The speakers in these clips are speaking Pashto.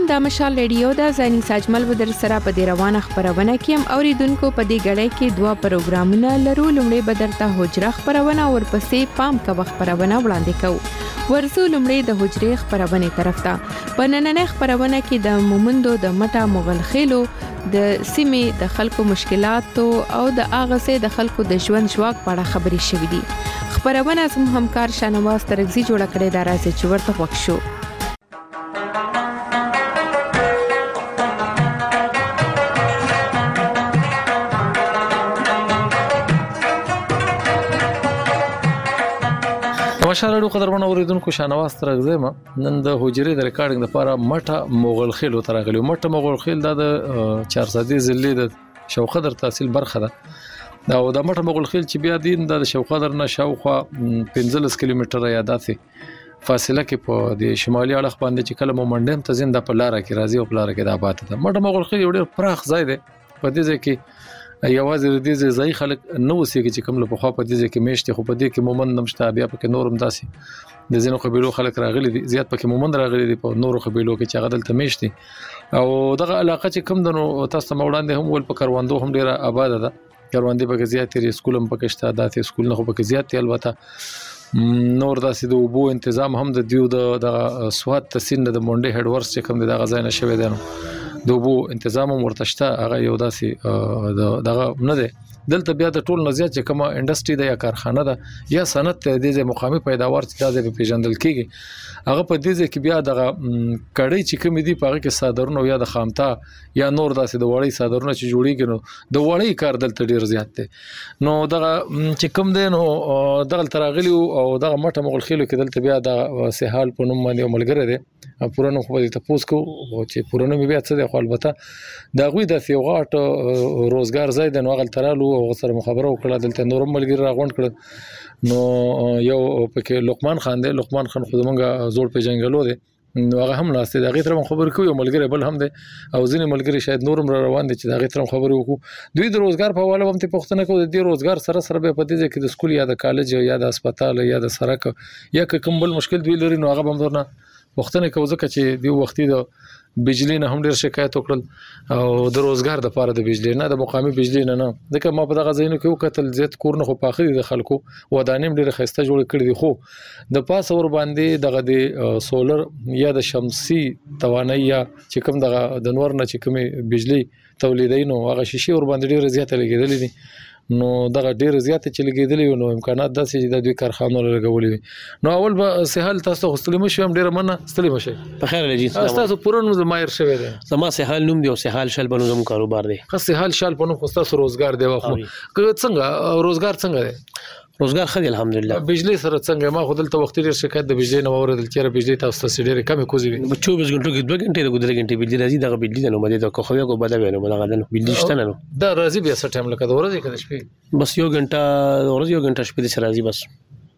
سلام، د مشال ریډیو د زنی ساجمل ودر سره په دې روانه خبرونه کیم اوریدونکو په دې غړې کې دوه پروګرامونه لرو. لومړی بدرته حجره خبرونه او ورپسې پام کا خبرونه وړاندې کوو. ورزو لومړی د حجره خبرونه طرف ته. په نننۍ خبرونه کې د مومندو د مټه مغل خېلو د سیمې د خلکو مشکلات او د اغه د خلکو د ژوند ژواک په اړه خبري شوې دي. خبرونه زموږ همکار شانواز ترغزي جوړ کړي دا راځي چې ورته وښو. مشالړو قدرمن اوریدونکو شانواز ترغزي ما نن د حجرې د ریکارډینګ لپاره مټه مغل خېلو ترغلي. مټه مغل خېل د 400 ضلع د شوقدر تحصیل برخه ده او د مټه مغل خېل چې بیا دین د شوقدر نه شاوخوا 15 کیلومتره یا داسې فاصله کې په د شمالي اړخ باندې چې کله مومنډم ته زنده په لار کې راځي او په لار کې د آباد ده. مټه مغل خېل یو ډېر پراخ ځای دی. په دې ځای کې یوازې د دې ځای خلک نو وسیږي چې کوم له په خوا په دې ځای کې میشته خو په دې کې مومند نمشته بیا په کې نورم داسي د زینو قبيلو خلک راغلي دي. زیات پکې مومند راغلي دي په نورو قبيلو کې چې غدل ته میشته او دغه علاقه چې کوم د نو تاسو موړاندې هم ول په کاروندو هم ډیره آباد ده. کاروندې پکې زیات لري، سکولم پکې شته، داسې سکول نه خو پکې زیات دی. البته نور داسې د وبو تنظیم هم د دیو د سواد تسین د مونډي هډ ورس چې کوم د غزا نه شوی دی نو دوبو تنظیم ورتشته هغه یو داسې دغه نه دی. دلته بیا د ټول نزيات چې کومه انډستری ده یا کارخانه ده یا صنعت د دې مقامي پیداوار چې د پیژندل کیږي هغه په دې کې بیا د کړي چې کوم دي په هغه کې صادرونه یا د خامتا یا نور داسې د وړي صادرونه چې جوړیږي نو د وړي کار دلته ډیر زیات دی. نو دغه چې کوم دی نو دغه تراغلی او دغه مټه مغل خېلو کې دلته بیا د سهال په نوم باندې ملګری دی پورانو خو دې تاسو کو چې پورانو مې بیا څه دی خو البته دا غوي د فیوغاټ روزګار ځای د نوغل ترالو او سره مخابره وکړه. دلته نورم ملګری راغونډ کړ نو یو پکې لقمان خان دی. لقمان خان خو زمونږه زوړ په جنگلو دی نو هغه هم لاسته دا غیتر خبر کوي ملګری بل هم دی او ځینې ملګری شاید نورم را روان دي چې دا غیتر خبرو وکړو. دوی د روزګار په حواله هم ته پوښتنه کوي د روزګار سره سره به پدې کې د سکول یا د کالج یا د هسپتال یا د سرک یا کوم بل مشکل دوی لري نو هغه هم درنه پوښتنه کوي ځکه چې دی وختي د بجلی نه هم ډیر شکایت وکړل او د روزګار د لپاره د بجلی نه د مقامي بجلی نه ځکه ما په دغه ځایونو کې وکتل زیات کور نه خو پاخه دي د خلکو ودانیم ډیر خسته جوړ کړی دي خو د پاس اور باندې دغه د سولر یا د شمسي توانایي یا چې کوم دغه د نور نه چې کوم بجلی تولیدای نو هغه شیشې اور باندې ډیر زیات لګیدل دي نو دغه ډیر زیات چې لګیدلې نو امکانات داسې چې د دوی کارخانو لګولې نو اول به سهال تاسو خستلې مشو هم ډیر منه ستلې مشه په خیر لږی تاسو پرونو زمایر شوی دی زما سهال نوم دی او سهال شل بنو زمو کاروبار دی خاص سهال شل بنو خو تاسو روزګار دی واخلو څنګه روزګار څنګه دی روزګار خدي الحمدلله بجلی سره څنګه ما خودل ته وخت ډیر شکایت د بجلی نه اوردل چې بجلی تاسو ته ډیر کم کوزي 24 غنټو کې 2 غنټې د 2 غنټې بجلی راځي دغه بجلی نه مده د کوخوي کو بده وینم دغه د بجلی شته نه دا راځي بیا څه ټایم لکه د ورځې کې شپې بس یو غنټه ورځ یو غنټه شپې د راځي بس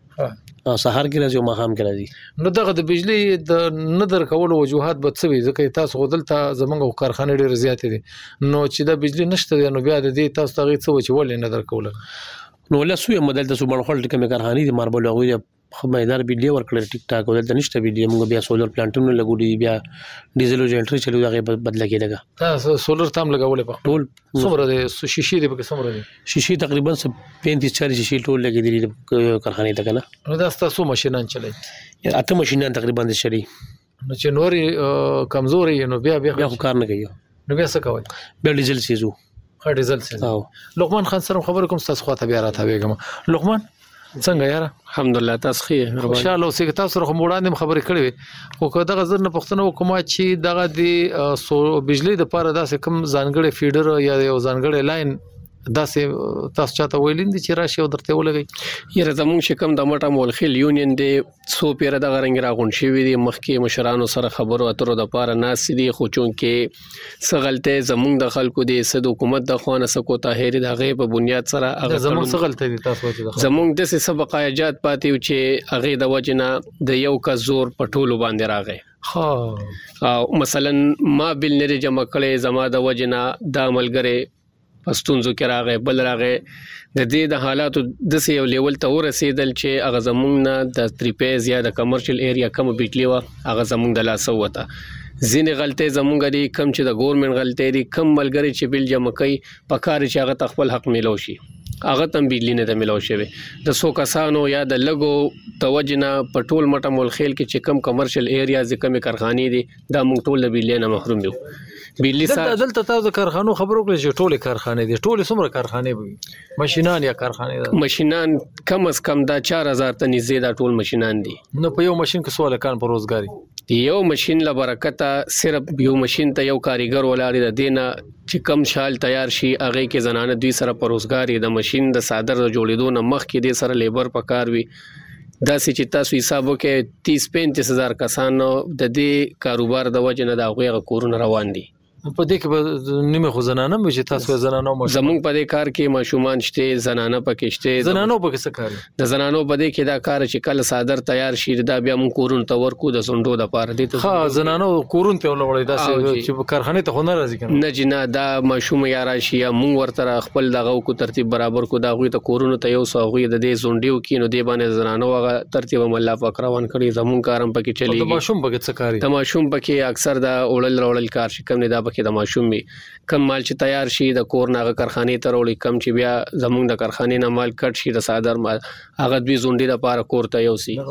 سهار کې راځي او ماښام کې راځي نو دغه د بجلی د نظر کولو وجوهات به څه وي ځکه تاسو خودل ته زمونږ کارخانه ډیر زیات دي نو چې د بجلی نشته نو بیا د دې تاسو ته څه و چې ولې نظر کوله نو له سوی مدل ته سوبن خپل ټکه کارخانه دي ماربل هغه خمایدار بجلی ورکړل ټیک ټاک ولته نشته بجلی موږ بیا سولر پلانټونو لګولې بیا ډیزل او جنریټر چلو دغه بدل کېدګه تاسو سولر تام لګولې په ټول څومره دي شیشې دي په څومره دي شیشې تقریبا 35 40 شیشې ټول لګېدلې کارخانه ته کنه نو دا تاسو ماشينان چلای اته ماشينان تقریبا د شری نو چې نوري کمزوري نو بیا کار نه کوي نو بیا څه کوي بیا ډیزل سيزو ډیزل سيزو لقمان خان سره خبر کوم تاسو خواته بیا راته وګم لقمان څنګه یاره الحمدلله تاسو خیر خوشاله اوسئ تاسو سره موړاندې خبرې کړې خو که دغه زر نه پښتنه وکما چې دغه د بجلی د پاره داسې کم ځانګړي فیډر یا یو ځانګړي لاین داسې تاسو چاته ویلین دي چې راشي او درته ولګي یره زموږ شکم د مټه مول خل یونین دی سو پیر د غرنګ راغون شي وی مخکې مشرانو سره خبرو اترو د پاره ناس دي خو چون کې سغلته زموږ د خلکو د صد حکومت د خوانه سکو طاهری د غیب بنیاد سره هغه زموږ سغلته دي تاسو چې زموږ د سبقایجات پاتې چې هغه د وجنه د یو کا زور پټولو باندې راغی او مثلا ما بل نری جمع کړي زما د وجنه د عملګره پښتونزو کې راغی بل راغی د دې د حالاتو د سې یو لیول ته ورسېدل چې هغه زمونږ نه د 3 پیز یا د کمرشل ایریا کم بجلی و هغه زمونږ د لاسه وته ځینې غلطۍ زمونږ دي کم چې د ګورنمنت غلطۍ دي کم ملګری چې بل جمع کوي پکار چې هغه خپل حق ملو شي هغه تم بجلی نه د ملو شوی د سو کسانو یا د لګو توجنه پټول مټه مول خیل کې چې کم کمرشل ایریاز کم کارخانې دي دا موږ ټول د بجلی نه محروم یو بجلی سره دلته تاسو د کارخانو خبرو کړئ چې ټول کارخانې دي ټول څومره کارخانې وي ماشينان یا کارخانې ماشينان کم از کم دا 4000 ته نږدې دا ټول ماشينان دي نو په یو ماشين کې سوال کان پر روزګاری یو ماشين له برکته صرف یو ماشين ته یو کاریګر ولاړ د دینه چې کم شال تیار شي هغه کې زنانه دوی سره پر روزګاری د ماشين د صادر جوړېدو نه مخ کې د سره لیبر پکار وي دا چې تاسو حساب وکړئ 30-35 هزار کسانو د دې کاروبار د وجه نه دا غوغه کورونه روان دي په دې کې نیمه خو زنانه مې چې تاسو زنانو زمونږ په دې کار کې ماشومان شته زنانه پکې شته زنانو په څه کار د زنانو په دې کې دا کار چې کله صادر تیار شي دا بیا مون کورون ته ورکو د سندو د پاره دي ها زنانو کورون ته ولولې دا چې کارخانه ته خونه راځي کنه نه جنا دا ماشوم یا راشي یا مون ورته خپل دغه کو ترتیب برابر کو دا غوي ته کورون ته یو سو غوي د دې زونډیو کې نو دی باندې زنانو هغه ترتیب الله پاک روان کړی زمون کارم پکې چلی د ماشوم پکې څه کاری د ماشوم پکې اکثر دا اولل کار شي کم نه دا پکې د ماشوم کم مال چې تیار شي د کور ناغه کارخانه ته وروړي کم چې بیا زمونږ د کارخانه نه مال کټ شي د صادر مال هغه دوی زونډي د پاره کور ته یو سي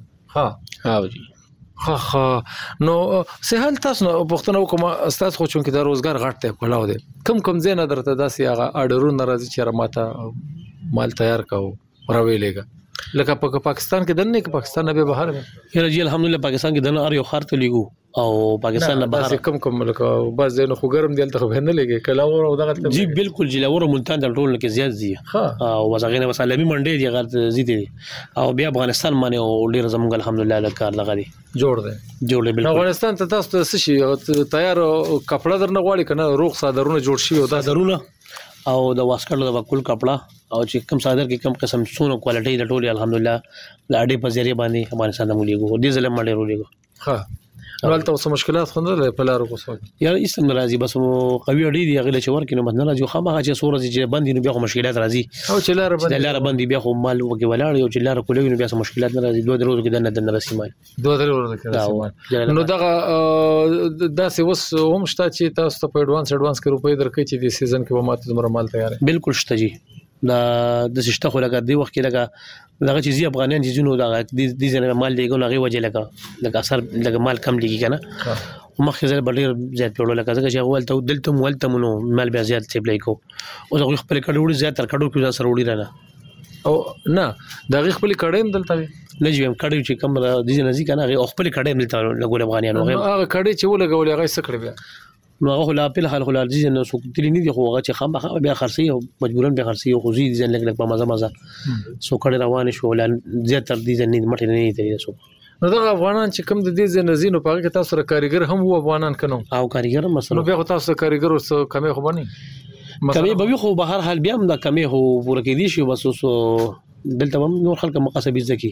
ها جی ها نو سهل تاسو پښتنو کوم استاد خو چون کې د روزګار غټ ته کلاو دي کم زین درته داسي هغه اډرون ناراضي چې ماته مال تیار کاو راویلېګا لکه په پاکستان کې دنه کې پاکستان نه به بهر یره جی الحمدلله پاکستان کې دنه اړ یو خار ته لیګو او پاکستان نه بهر کم لکه بس زینو خو ګرم دی تل خو نه لګي کلاور او دغه جی بالکل جی لور ملتان د ټول کې زیات دي او وزغینه وسلمي منډي دي غلط زیات دي او بیا افغانستان باندې او ډیر زموږ الحمدلله لکار لغري جوړ دی افغانستان ته تاسو څه شي تیار کپڑا درنه غواړي کنه روغ صادرونه جوړ شي او دا درونه او د واسکټ د وکول کپڑا او چې کم صادر کې کم قسم سونو کوالټي د ټولي الحمدلله د اډې په ذریعہ باندې افغانستان ته مولېګو دي ځله باندې رولېګو ها ولته اوس مشکلات خو نه په لارو کو سو یار اسم ناراضي بس قوي اډې دی غل چې ورکې نو بدنه راځي خامخا چې سورج چې باندې نو بیا خو مشکلات راځي او چې لار باندې بیا خو مال وګي ولاړ یو چې لار کولې نو بیا مشکلات نه راځي دوه ورځې کې نه رسي مال دوه ورځې کې نو دغه داسې وس هم شته چې تاسو ته په اډوانس کې روپۍ درکې چې د سیزن کې به ماته زموږ مال تیار بالکل شته جی دا د سشته خو لګا دی وخت کې لګا دغه چیزي افغانان چې جنو دغه د ځنه مال دیګو هغه وجه لګا اثر لګا مال کم لګي کنه مخکې ځل بډیر زیات پیړو لګا ځکه چې اول ته دلته مولته مونو مال بیا زیات سی بلای کو او زه خپل کډوړي زیات تر کډو کې سره وړي رانه او نه دغه خپل کډیم دلته نه جوړم کډو چې کم د ځنه کنه هغه خپل کډیم دلته لګول افغانانو هغه کډي چې ولګول هغه سکړي بیا نو هغه لا په حال خلل دي نو سو تللی نه دي خو هغه چې خامخا بیا خرسي او مجبورن به خرسي او خوځي دي لګ په مزه سو کړه روان شو لان زیات تر دي نه مټ نه دي سو نو دا افغانان چې کوم د دې زینو په کې تاسو سره کاریګر هم وو افغانان کنو او کاریګر مثلا نو بیا تاسو کاریګر اوس کمه خو باندې کمه به خو بهر حال بیا هم دا کمه هو پوره کې دي شي بس اوس دلته هم نور خلک مقاصد زکی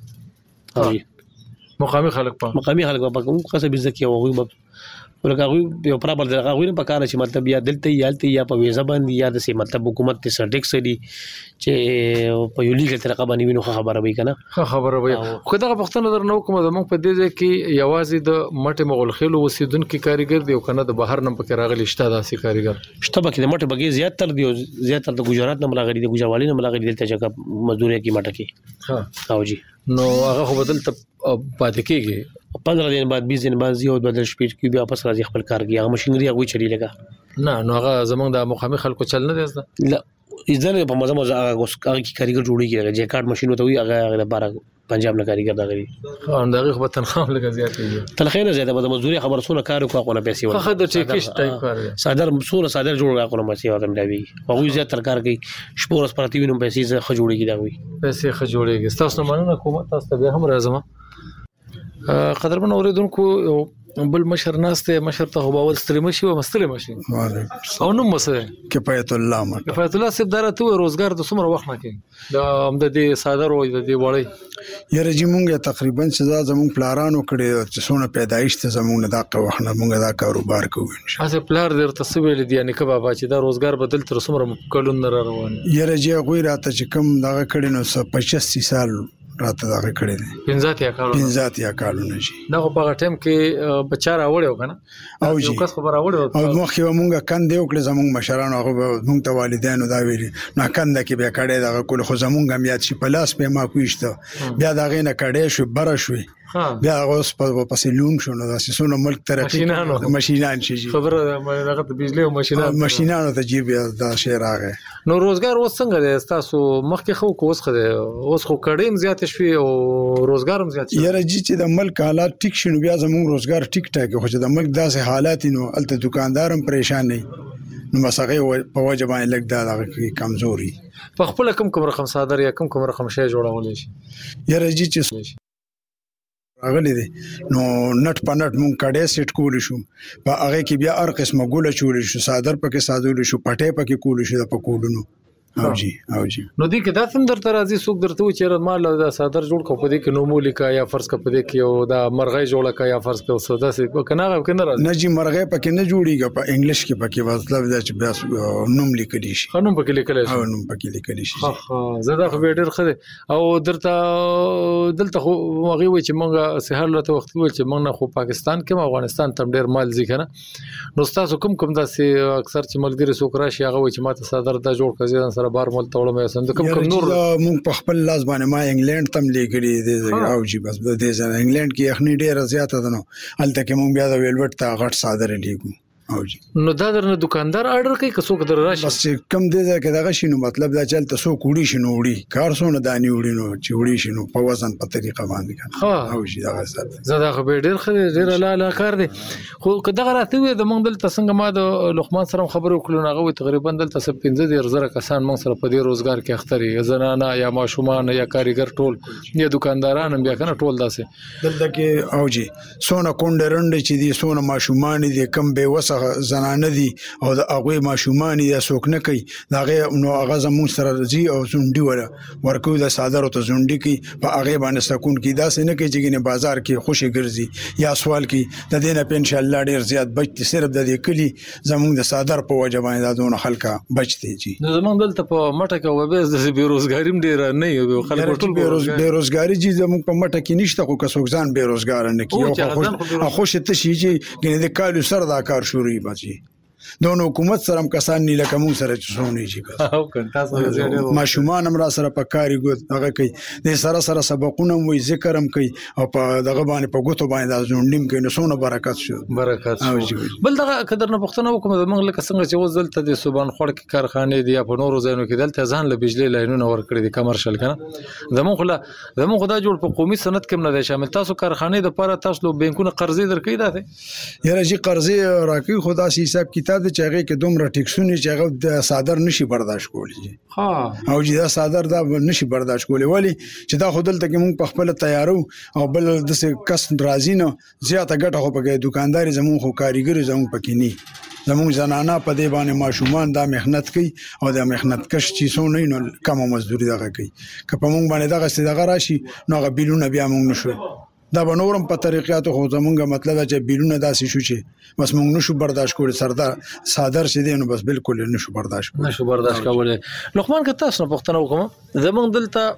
مقامي خلک په مقاصد زکی او غوي ورګه یو پرابل دغه غوینه په کار چې مطلب یا دلته یا په ویزا باندې یا د سي مطلب حکومت ته سرټیکس دي چې په یو لیګل طریقه باندې وینو خبره وي کنه خبره وي خو دا پښتنه در نو کوم د موږ په دې کې یوازې د مټه مغول خلو وسیدونکو کاریګر دی او کنه د بهر نم پکې راغلي شته داسې کاریګر شته پکې د مټه بګي زیات تر دی زیات تر د گجرات نه ملاغري د گجروالي نه ملاغري دلته چې مزدوري کې مټه کې ها او جی نو هغه خو بدل ته پاتې کېږي 15 دن بعد 20 دن بعد یو بدل شپې کې بیا واپس راځي خپل کار کې هغه ماشينري هغه چلی لګا نه نو هغه زمونږ د مقامي خلکو چل نه دی لا اذن په مزه هغه کاریګر جوړیږي چې کارت ماشين وته وي هغه لپاره پنجاب نه کاریګر دا غري دغه خو تنخواه لګا زیات دی تنخواه نه زیاته د مزدوري خبر سونه کار کوه نه پیسې ورته خو د ټیکټ ټایپ کار صادر جوړ کوه پیسې ورته ملوي هغه زیات تر کار کوي شپور سپارتي وینم پیسې خو جوړیږي دا وي پیسې خو جوړیږي تاسو مننه کوم تاسو ته هم راځم قدرمن اوریدونکو بل مشر ناسته مشر ته باور ستړي مشي او مستلې مشي او نو مسه کفایت الله سب درته روزګار د څومره وخت نه کوي د دې صادر او د دې وړي یره چې مونږه تقریبا سزا زمون پلانانو کړي چې څونه پیدایش ته زمون نه دا وخت نه مونږه دا کاروبار کوو اسه پلان درته سویل دي یعنی کبا چې دا روزګار بدل تر څومره کلون نه روان یره چې غوي راته چې کم دا کړي نو 85 سال راته دغه کړی دی 15 کالونه شي دا په هغه ټیم کې بچاره وړو کنه او یو کس خبره وړو او مخکې مونږه کند یو کړ زمونږ مشران هغه مونږ ته والدینو دا ویلي نه کند کې بیا کړی دغه کول خو زمونږ هم یاد شي په لاس په ما کوښته بیا دغه نه کړی شو بره شوی بیا اوس په پسې لون شو نو داسې سونه ملک ترقی ماشینان شي خبره دغه د بجلی او ماشینانو ته جیب دا شی راغی نو روزګار اوس څنګه دی تاسو مخکې خو کوس خده اوس خو کډیم زیات شوی او روزګار هم زیات شوی یاره چې د ملک حالات ټیک شنو بیا زموږ روزګار ټیک ټاک خو چې د ملک داسې حالات نو الته دکاندارم پریشان نه نو مسغه په وجه باندې لګ دا دغه کمزوري په خپل کوم رقم صادر یا کوم رقم شی جوړول شي یاره چې راغلی دی نو نټ په نټ مونږ کډې سیټ کول شو په هغه کې بیا هر قسمه ګوله چول شو صادر پکې صادول شو پټې پکې کول شو د پکولونو او جی نو دې کې دا څنګه درته راځي څوک درته و چې مال دا صادر جوړ کو په دې کې نومو لیکا یا فرض کا په دې کې او دا مرغۍ جوړه کا یا فرض کا سودا سي کنه راځي نه جی مرغۍ پکې نه جوړیږي په انګلیش کې پکې مطلب دا چې بیا نوم لیکلی شي نوم پکې لیکل شي او نوم پکې لیکل شي زدا خو ډېر خده او درته دلته خو هغه وي چې مونږه سهار لته وخت وي چې مونږ خو پاکستان کې افغانستان تم ډېر مال ځکنه نو تاسو کوم داسې اکثر چې ملګری سوک راشي هغه وي چې ماته صادر دا جوړ کړي سره بار مول توړم سند کوم نور مونږ په خپل لاس باندې ما انګلند تم لګړي دي او جی بس د دې ځای انګلند کې یخني ډیره زیاته ده نو الته کې مونږ بیا د ویلوټ ته غټ صادره لیکو او جی نو دا درنه دکاندار آرډر کوي که څوک در راشي بس کم دې ځای کې دغه شنو مطلب دا چلته څوک وړي شنو وړي کار سونه دانی وړي نو چې وړي شنو په وزن په طریقه باندې او جی دغه سره زدا خو ډیر خله ډیر لا کار دي خو کداغه راته وي د مونږ دلته څنګه ما د لقمان سره خبرو کړو هغه تقریبا دلته 15,000 کسان مونږ سره په دې روزګار کې اختري زنانه یا ماشومان یا کاریګر ټول یا دکانداران بیا کنه ټول داسې دلته کې او جی سونه کونډرند چې دي سونه ماشومان دي کم به وسه زنانه دي او د هغه ماشومان یا څوک نه کوي داغه نو هغه زمون سره رضی او زونډي ولا ورکو د صادر او زونډي کې په هغه باندې سکون کې داسې نه کوي چې بازار کې خوشي ګرځي یا سوال کې د دینه په ان شاء الله ډیر زیات بچي صرف د دې کلی زمون د صادر په وجه باندې دونه خلکا بچتي جی نو زمون دلته په مټه کې وبېز د بیروزګاری ډیر نه یو خلک ټول بیروزګاری جی زمون په مټه کې نشته خو کڅوک ځان بیروزګار نه کیو خو خوشته شي چې ګنې د کالو سره دا کار شروع بچي دونو حکومت سره هم کسان نه لکه مون سره چونه شي او کنه تاسو ماشومان هم را سره په کاری ګوت هغه کوي د سره سبقونه وي ذکر هم کوي او په دغه باندې په ګوتو باندې د ژوندیم کې نو سونه برکت شو بل دغه قدر نه پښتنه وکم د موږ لکه څنګه چې وزلته د سبحان خور کې کارخانه دي په نورو ځایونو کې دلته ځان له بجلی لاینونه ور کړی دي کمرشل کنه زمون خدا جوړ په قومي سند کې نه شامل تاسو کارخانه د لپاره تاسو بانکونه قرضې درکې ده یاره جی قرضې راکې خدا سي حساب کتاب د چاغه کې دومره ټیکسونه چې هغه د صادر نشي برداشت کولی او چې دا صادر دا نشي برداشت کولی ولی چې دا خودل ته موږ په خپل تیارو او بل د کس راځي نه زیاته ګټه خو په دکانداري زمون خو کاریګر زمون پکې نه زمون زنانه په دې باندې ماشومان دا مهنت کوي او دا مهنت کش چې سونه نو کم مزدوري دغه کوي که په موږ باندې دغه څه راشي نو غو بیلونه بیا موږ نشو دا بنورم په طریقاتو خو زمونږه مطلب چې بیلونه داسې شو چې بس موږ نشو برداشت کول سردار صادر شې دي نو بس بالکل نشو برداشت کولای لقمان که تاسو نه پښتنه وکم زمونږ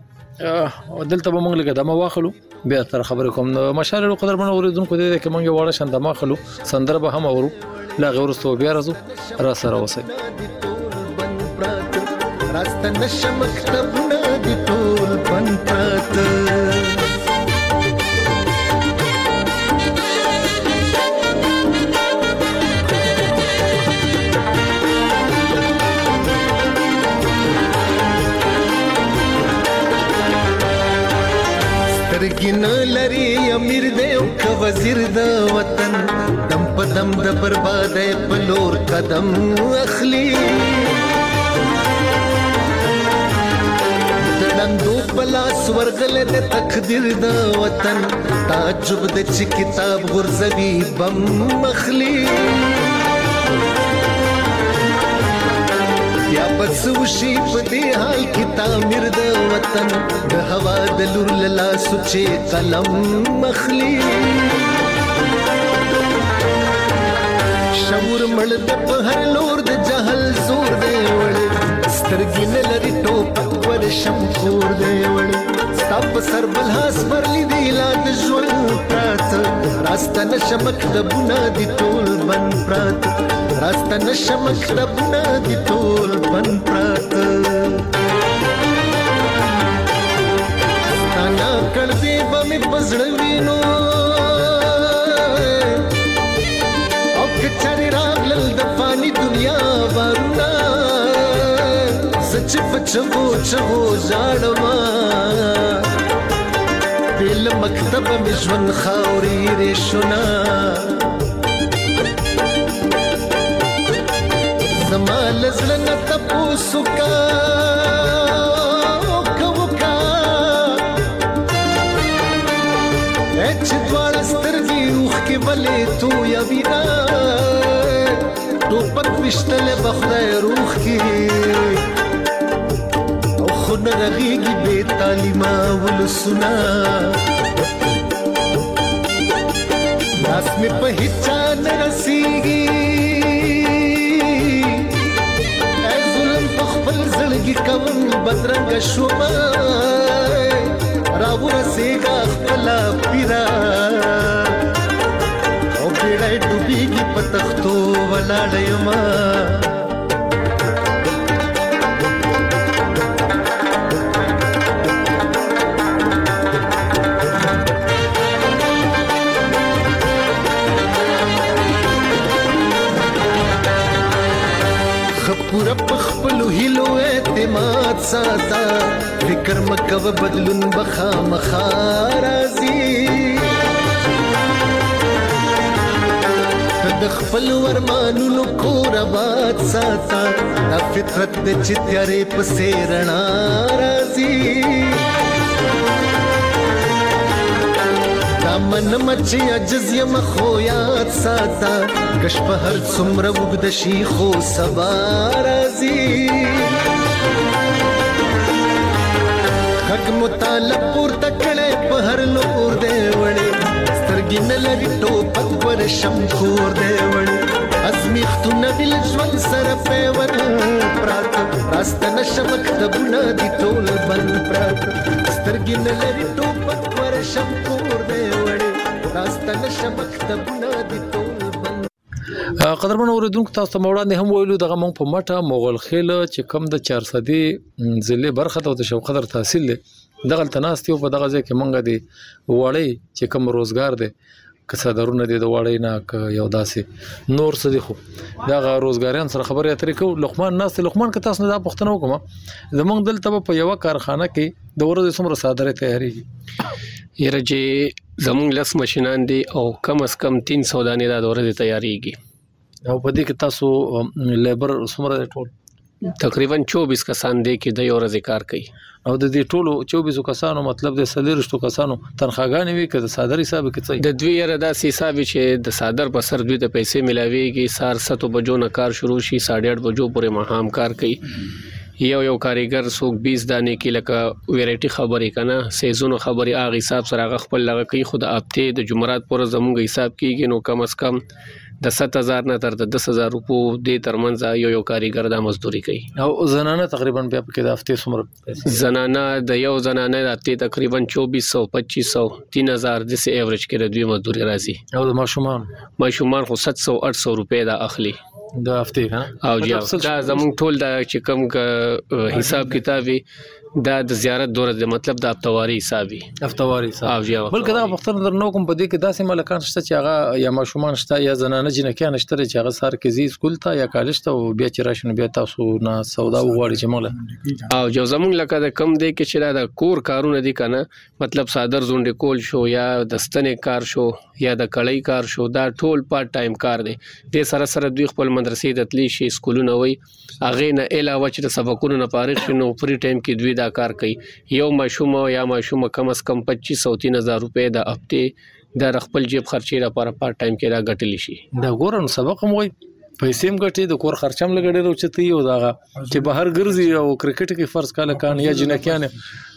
دلته به موږ لګه دمه واخلو بیا تر خبرې کوم مشال قدر باندې اوریدونکو دې کې موږ وړه شند ما خلو سندره به هم اورو لا غورستو بیا راځو را سره وسه راست نشه مکتبونه دي ټول بند پراته سترګین لري امیر دی او ک وزیر د وطن دم په دم د بربادۍ په لور قدم اخلي دندو پلاس ورغل د تقدیر د وطن تعجب د چې کتاب غرزوي بم اخلي یا بس وشي په دې حال کې تعمیر د وطن د هوا د لور لا سوچې قلم مخلي شعور مړ د په هر لور د جهل زور دی وړ سترګې نه لري ټوپ ور شم کور دی وړ ستا په سر بل هاس ورلی دی لاد ژوند پراته راسته نشه مکتبونه دي ټول بند پراته راسته نشه مکتبونه دي ټول بند پراته ستانا کړدی به مې پزړه وینو او کچاري راغلل د فاني دنیا ورونا سچ پچو چو ځاړما بل مکتب مې ژوند خاوري رښنا زمال زلنا تاسو کا ولې تو یا وینا ټوپک وشتل بخدای روح کې او خون رغيږي بے تعلیمه ولسنا لاس مې په هیڅ نه رسیږي ای ظلم په خپل زړګي کوم بدرنګ شوما راو رسېږه خپل پیرا بیړای ډوبېږي په تختو ولاړ یما خپور په خپلو هیلو اعتماد ساته فکر مکو بدلون بخامخا راځي د خپل ورمانونو کور آباد ساته دا فطرت د چتیارې په سیرنا راځي دا من مچي عجز یم خو یاد ساته کش په هر څومره وګد شي خو سبا راځي حق مطالب پورته کړي په هر لور دی وړي سترګې نه لري ټوپک ورشم کور دی وړي ازمیختونه بل ژوند سره پیوند پراته راسته نشه مکتبونه دي ټول بند پراته سترګې نه لري ټوپک ورشم کور دی وړي راسته نشه مکتبونه دي ټول بند. قدرمن اوریدونکو تاسو ته وړاندې هم ویلو دغه مونږ په مټه مغل خیل چې کم د 400 ضلع برخه ته د شوق قدر تحصیل دغه تناستیو په دغه ځای کې مونږ دي وړي چې کم روزګار دي کسادرونه دي د وړي نه یو داسې نور څه دي خو دغه روزګاریان سره خبرې اترې کو لقمان ناس لقمان که تاسو نه دا پښتنه وکم زمونږ دلته په یو کارخانه کې د ورځې څومره صادره تیاری یره چې زمونږ لس ماشينان دي او کم از کم 300 دانې د ورځې تیاریږي او په دې کې تاسو لیبر څومره ټول تقریبا 24 کسان دي چې د یو ورځې کار کوي او د دې ټولو 24 کسانو مطلب د سلیرشتو کسانو تنخواګانې وي که د صادر حساب کې څه د دوی یره داسې حساب چې د صادر په سر دوی د پیسې ملاويږي سار 7 بجو نه کار شروع شي 8:30 بجو پورې ماهام کار کوي یو کاریګر څوک 20 دانې کې لکه ویرایټي خبرې کنه سیزونو خبرې اغه حساب سره خپل لغه کوي خود اپته د جمعرات پر زموږ حساب کیږي نو کم از کم د 7000 نه تر د 10000 روپو د ترمنځ یو کاریګر د مزدوري کوي او زنانه تقریبا بیا په کې د هفته څومره زنانه د یو زنانه د هفته تقریبا 2400 2500 3000 د سي ایوریج کې د دوی مزدوري راځي او د ماشومان خو 700 800 روپے د اخلي د هفته کنه او دا زموږ ټول د چې کم حساب کتابي دا د زیارت دوره د مطلب د افتواری حسابي او بلکې دا وختونه در نو کوم په دې کې داسې ملکان شته چې هغه یا ماشومان شته یا زنانه جنکیان شته چې هغه سار کې زی سکول ته یا کالج ته او بیا چې راشنو بیا تاسو نه سودا وغواړي چې مولا او جو زمونږ لکه د کم دی کې چې دا کور کارونه دي کنه مطلب صادر زونډ کول شو یا د ستنې کار شو یا د کړۍ کار شو دا ټول پارت ټایم کار دی د سره دوی خپل مدرسې د تلی شي سکولونه وي اغه نه علاوه چې سبقونو نه فارغ شنو فری ټایم کې دوی دا کار کوي یو ماشوم یا ماشوم کم از کم 2500 روپے د هفته د خپل جیب خرچې لپاره پارت ټایم کې را غټلی شي دا ګورن سبق هم وي پیسې هم غټي د کور خرچم لګړې روچتي یو دا چې بهر ګرځي او کرکټ کې فرض کاله کان یا جنکیان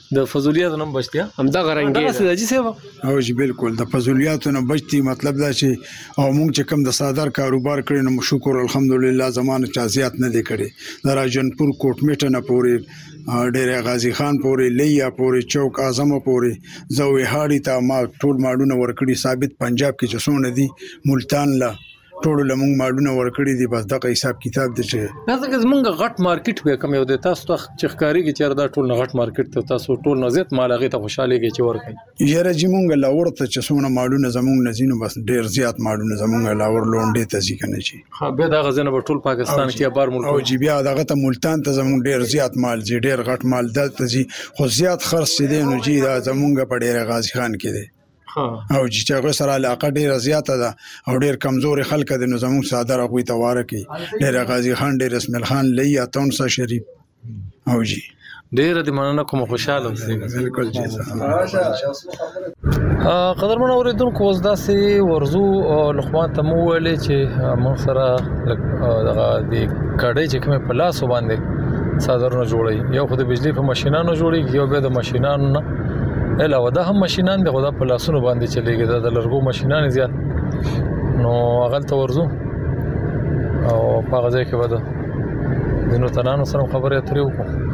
د فضولیات نم بچتیا همدا غرنګي دا څه دي سیوا او جی بالکل د فضولیاتو نه بچتي مطلب دا چې او مونږ چې کوم د صادر کاروبار کړی نو شکر الحمدلله زمانه چا زیات نه دی کړی د راجنپور کوټ میټه نه پورې ډېر غازی خان پورې لیا پورې چوک اعظم پورې زوی هاړی ته ما ټول ماډونه ورکړي ثابت پنجاب کې چې څونه دي ملتان لا ټول لمونږ ماډونه ورکړي دي بس دغه حساب کتاب دي چې دا څنګه زمونږ غټ مارکیټ به کم یو د تاسو ته چخکاری کې چیر دا ټول غټ مارکیټ ته تاسو ټول نزيت مالغه ته خوشاله کې چې ورکړي یاره چې مونږ لاور ته چې څونه ماډونه زمونږ نزینو بس ډېر زیات ماډونه زمونږ لاور لونډې ته ځي کنه شي ها به دا غزنه په ټول پاکستان کې بار ملک او جی بیا دغه ته ملتان ته زمونږ ډېر زیات مال جی ډېر غټ مال دلته جی خو زیات خرڅ دي نو جی دا زمونږ په ډېر غازی خان کې دي او چې هغه سره علاقه ډیره زیاته ده او ډیر کمزوري خلک دي نو زموږ صادر هغه ته واره کوي ډیر غازی خان ډیر اسماعیل خان لیا تونسا شریف او جی ډیر د مننه کوم خوشاله اوسئ بالکل جی قدرمن اوریدونکو اوس داسې ورزو لقمان ته مو ویلې چې موږ سره دغه د کډې چې کومه په لاس باندې صادرونه جوړي یو خو د بجلی په ماشينانو جوړي یو به د ماشينانو نه علاوه دا هم ماشينان د خدا په لاسونو باندې چلیږي دا د لرګو ماشينان زیات نو اغل ته ورزو او په غځای کې ودا دینو تنانو سره خبرې اترې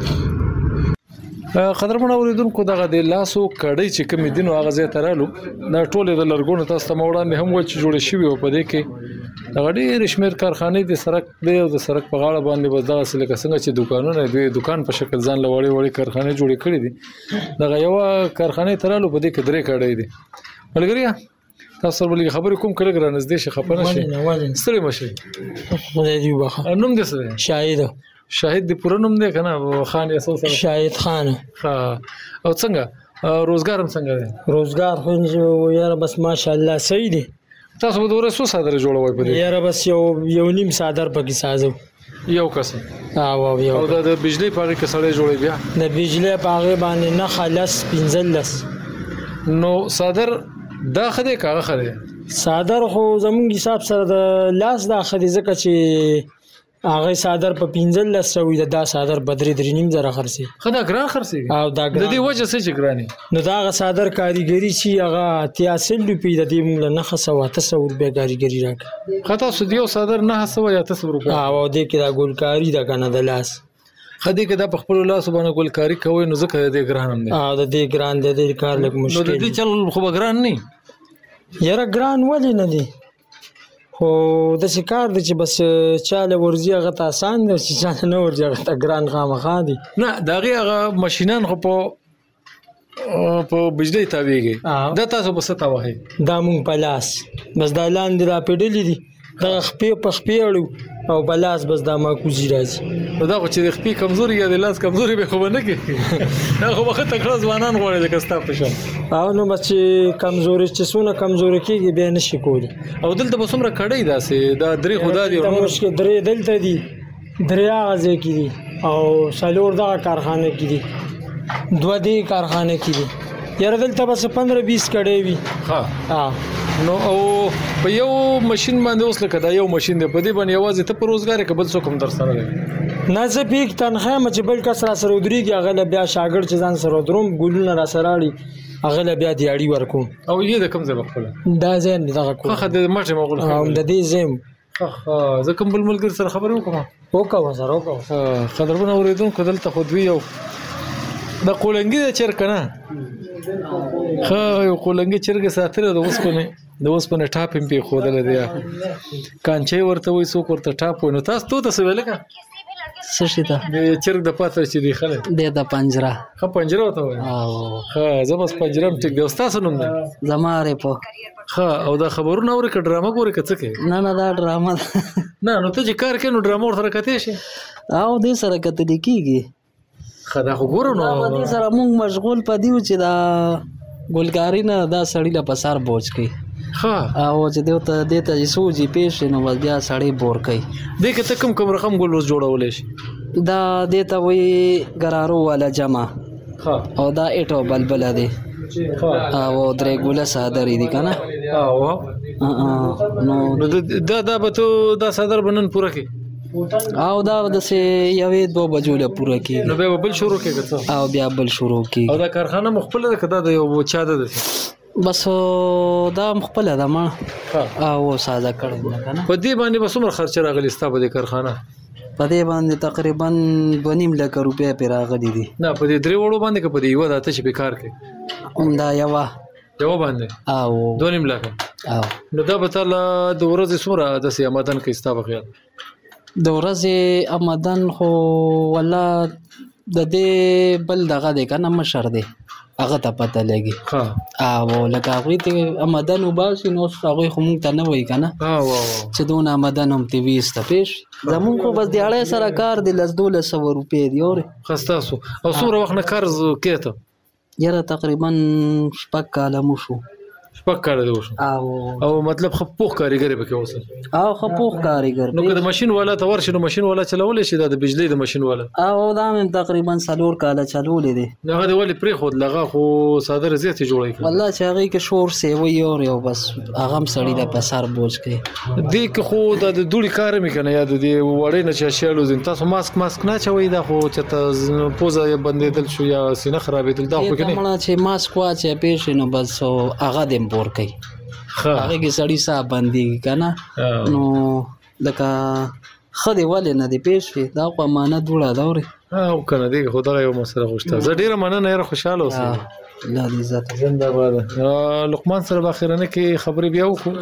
وکړو قدرمن اوریدونکو دغه د لاسو کړي چې کوم دینو هغه ځای ترالو دا ټول د لرګونو تاسو ته وړاندې هم وچ جوړ شي او په دې کې دا ډېر شمیر کارخانې د سرک دی او د سرک په غاړه باندې بس دغه سلکه څنګه چې دکانونه دی دکان په شکل ځان لوړې وړې کارخانې جوړې کړې دي دغه یو کارخانې ترالو په دې کې درې کړي دي ملګری تاسو ولې خبرې کوم کله ګرانځ دي شي خپنه شي ستړي مشي خدای دې وبخښه نوم دې څه شاهد دې پوره نوم دې کنه خان یې سره شاهد خان ها او څنګه روزګار هم څنګه دی روزګار خو یاره بس ماشاءالله صحیح دی تاسو به ورسو صادره جوړوي په دې یاره بس یو نیم صادر پکې سازو یو کس او د بجلی پاغه کسړې جوړي بیا د بجلی پاغه باندې نه خلاص 15 نو صادر دا خدای کاغه خدای صادر خو زموږ حساب سره د لاس دا خدای زکه چې هغه صادر په 15 سوي دا صادر بدري درې نیم زره خرسي خدا ګران خرسي او دا د دې وجه څه چې ګراني نو دا صادر کاریګری چې هغه 83 روپۍ د دې موږ نه خسو 300 روپۍ کاریګری راک خطا سودیو صادر نه هسو یا 300 روپۍ او دې کې دا ګلکاری دا کنه د لاس خدای کې دا په خپل لاس باندې ګلکاری کوي نو ځکه دې ګران هم دی د دې ګران د کار لږ مشکل نو دې چل خو ګران نه یاره ګران ولې نه دی خو د شکار د چې بس چاله ورزي هغه ته آسان دی چې چاله نه ورزي هغه ته ګران خامخا دي نه دا هغه ماشينان خو په بجلی تاویږي دا تاسو په ستا وای دا مونږ په لاس بس دا لاندې را پیډلې دي دا خپې په خپې اړو او بلاس بس دا ماکوزي راځي دا خو چې د خپې کمزوري یا د لاس کمزوري به خو نه کې دا خو وخت تکړه ځوانان غواړي د کستا په شان او نو بس چې کمزوري چې سونه کمزوري کېږي به نشي کولی او دلته به څومره کړی داسې دا درې خدا دی او مشکل درې دلته دي درې غزه کې دي او سالور دا کارخانه کې دي دوه دي کارخانه کې دي یاره دلته بس 15-20 کړي وي ها نو او په یو ماشين باندې اوس لکه دا یو ماشين دی په دې باندې یوازې ته په روزګار کې بل څه کوم در سره دی نه زه پیک تنخواه مچ بل کس را سره ودرېږي هغه بیا شاګرد چې ځان سره دروم ګولونه را سره اړي هغه بیا دیاړي ورکوم او یې د کوم ځای خپل دا ځین دغه کوم خو د مټه مغول هم د دې زم زه کوم بل ملګری سره خبرې وکړم سره قدرمن اوریدونکو دلته خو دوی یو د قولنګي د چرکنه خو یو قولنګي چرګ ساتره د اوسپنه ټاپ هم په خودل دی کانچې ورته وای سو ورته ټاپ نو تاسو ته څه ویل کا څه شي ته د چرګ د پاتره چې دی خله د پنجره خو پنجره وته وای ها زبس پنجره ټیک دی تاسو نوم دی زماره په ها او دا خبرونه اوري ک ډرامه ګوري ک څه کې نه دا ډرامه نه نو ته چې کار کوي نو ډرامه ورته کته شي او دې سره کته لیکيږي خدا خو ګورو نو دې سره موږ مشغول پدیو چې دا ګلګاری نه دا سړی له پسار بوج کی ها او چې دیوته دیته سوجي پېښ نو بیا سړی بور کوي دې کې ته کوم رقم ګول روز جوړولې شي دا دیته وی ګرارو والا جمع ها او دا اټو بلبل دی او درې ګوله صادر دي کنه او نو دا به ته دا صادر بنن پوره کی او دا د سه یوې 2 بجو له پوره کیږي نو به بل شروع کېږي او بیا بل شروع کیږي او دا کارخانه مخبل ده کدا د یو چا ده بس دا مخبل ده ما او ساده کړم کنه په دې باندې بس عمر خرچ راغلی ستا په دې کارخانه په دې باندې تقریبا 2.5 لک روپیا پر راغلي دي نه په دې درې وړو باندې که په دې یو داته چې په کار کې دا یو باندې او 2.5 لک او نو دا به تعالی د ورځې څومره د سیامدن کې ستا په خیال د ورځې آمدن خو والله د دې بل دغه دی کنه مشر دی هغه ته پته لګي او لکه هغه ته آمدن وباسي نو هغه خو مونږ ته نه وای کنه چې دون آمدن هم تی 20 ته پیش زمون خو بس دیاړې سره کار دی 1200 روپۍ دی اور خستاسو او څومره وخت نه قرض کېته یاره تقریبا 6 کاله مو شو شپږ کاله دی وشو او مطلب خپوخ کاریګر به کې اوسه او خپوخ کاریګر نو که د ماشين والا ته ورشي نو ماشين والا چلول شي د بجلی د ماشين والا او دا من تقریبا 3 کاله چلولې دي نو هغه ولې پری خود لغه خو صادره زیات جوړی کړ والله چې هغه کې شور سی وي او بس هغه سړی د پسار بوج کې دې کې خو د دوړي کار مې کنه یاد دی وړې نه چې شالو زین تاسو ماسک نه چوي دا خو چې ته پوزه بندیدل شو یا سینه خرابېدل دا خو کنه مړه چې ماسک واچې پېښ نو بس هغه دې پور کوي هغه کې سړی صاحب باندې کنه نو لکه خدي ولې نه دی پېښ دا خو مانه دوړه دا وره او کنه دې خدای یو مسره خوشته زه ډیره مننه یې خوشاله اوسم الله دې عزت زنده باد لقمان سره باخرنه کې خبرې بیا وکړو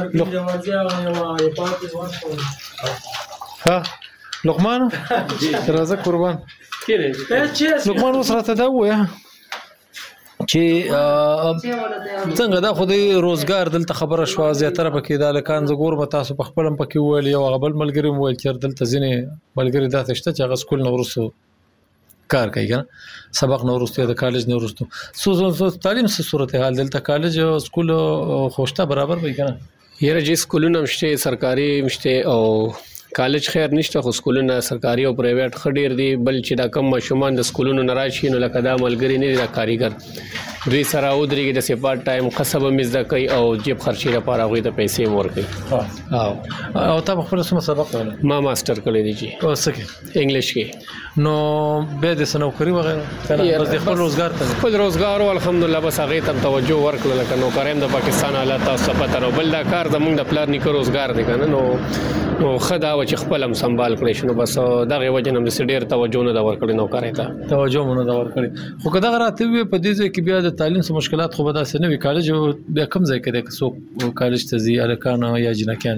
ها لقمان راځه قربان لقمان اوس راته دا وایي چې څنګه دا خو د روزګار دلته خبره شو زیاتره پکې د لکان زګور به تاسو په خپل پکې ویل یو غبل ملګری ویل چې دلته ځینې ملګری دا تشته چې هغه سکول نو ورسو کار کوي کنه سبق نو ورسته د کالج نو ورسته سو تعلیم څه صورتحال دلته کالج او سکول خوشته برابر وي کنه یره چې سکولونه مشته سرکاري مشته او کالج خیر نشته خو سکولونه سرکاري او پرایویټ خډیر دي بل چې دا کم مشومان د سکولونو نراشي نو لکه دا ملګری نه دا کاریګر دوی سره او درېږي د سپارت ټایم قصب مزدا کوي او جیب خرچي لپاره غوي د پیسې مور کوي او تاسو خپل سم سبق ولا ما ماستر کړی دی جی او سکه انګلیش کې نو به د سنوکری وغیرہ بس د خپل روزګار ته خپل روزګار او الحمدلله بس هغه ته توجه ورکړل لکه نو کاریم د پاکستان حالات تاسو پته نو بل دا کار زمونږ د پلان نیکو روزګار دی کنه نو خدا و چې خپل هم سنبال کړی شنو بس دغه وجه نم د ډیر توجه نه دا ورکړی نو کارای ته توجه مونږ دا ورکړی خو کدا راته وي په دې ځای کې بیا د تعلیم سره مشکلات خو به داسې نه وي کالج بیا کم ځای کې د څوک کالج ته ځي الکان یا جنکان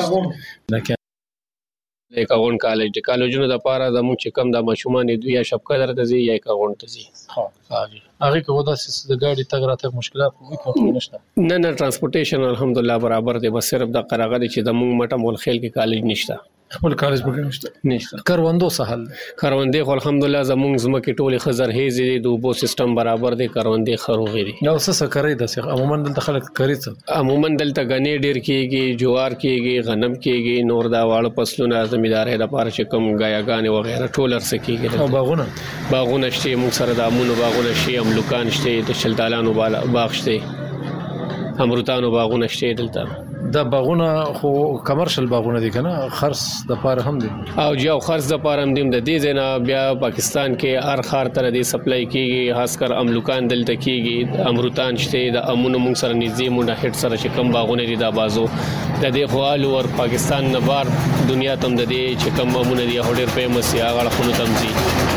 کاغون کالج د کالجونو د پاره د مو چې کم د مشومان دوی یا شپکه درته ځي یا کاغون ته ځي هغه کې ودا د ګاډي تګ راته مشکلات وي کوم نشته نه ترانسپورټیشن الحمدلله برابر دی بس صرف د قراغه چې د مونږ مټه مول خیل کې کالج نشته خپل کالج به نشته کاروندو سهل کاروندې خو الحمدلله زمونږ زمکه ټوله خزر هيزي د وبو سیستم برابر دی کاروندې خروغي دي نو څه کوي د عموما دلته خلک کوي عموما دلته غنې ډیر کیږي جوار کیږي غنم کیږي نور دا واړه فصلونه زمیدارې د پاره چې کوم غیاګانې وغیرہ ټولر سکیږي او باغونه شته موږ سره د امونو باغونه شي املوکان شته د شلتالانو باغ شته امرتانو باغونه شته دلته دا باغونه خو کمرشل باغونه دي کنه خرص د پاره هم دي او جو خرص د پاره هم دي د دې زینا بیا پاکستان کې هر خار تر دې سپلای کیږي خاص کر املوکان دلته کیږي امرتان شته د امونو موږ سره نږدې مونږه هټ سره چې کم باغونه دي دا بازو د دې خوالو ور پاکستان نه بار دنیا تم د دې چې کم امونه دي هډر فیمس یا غړ خونو تم دي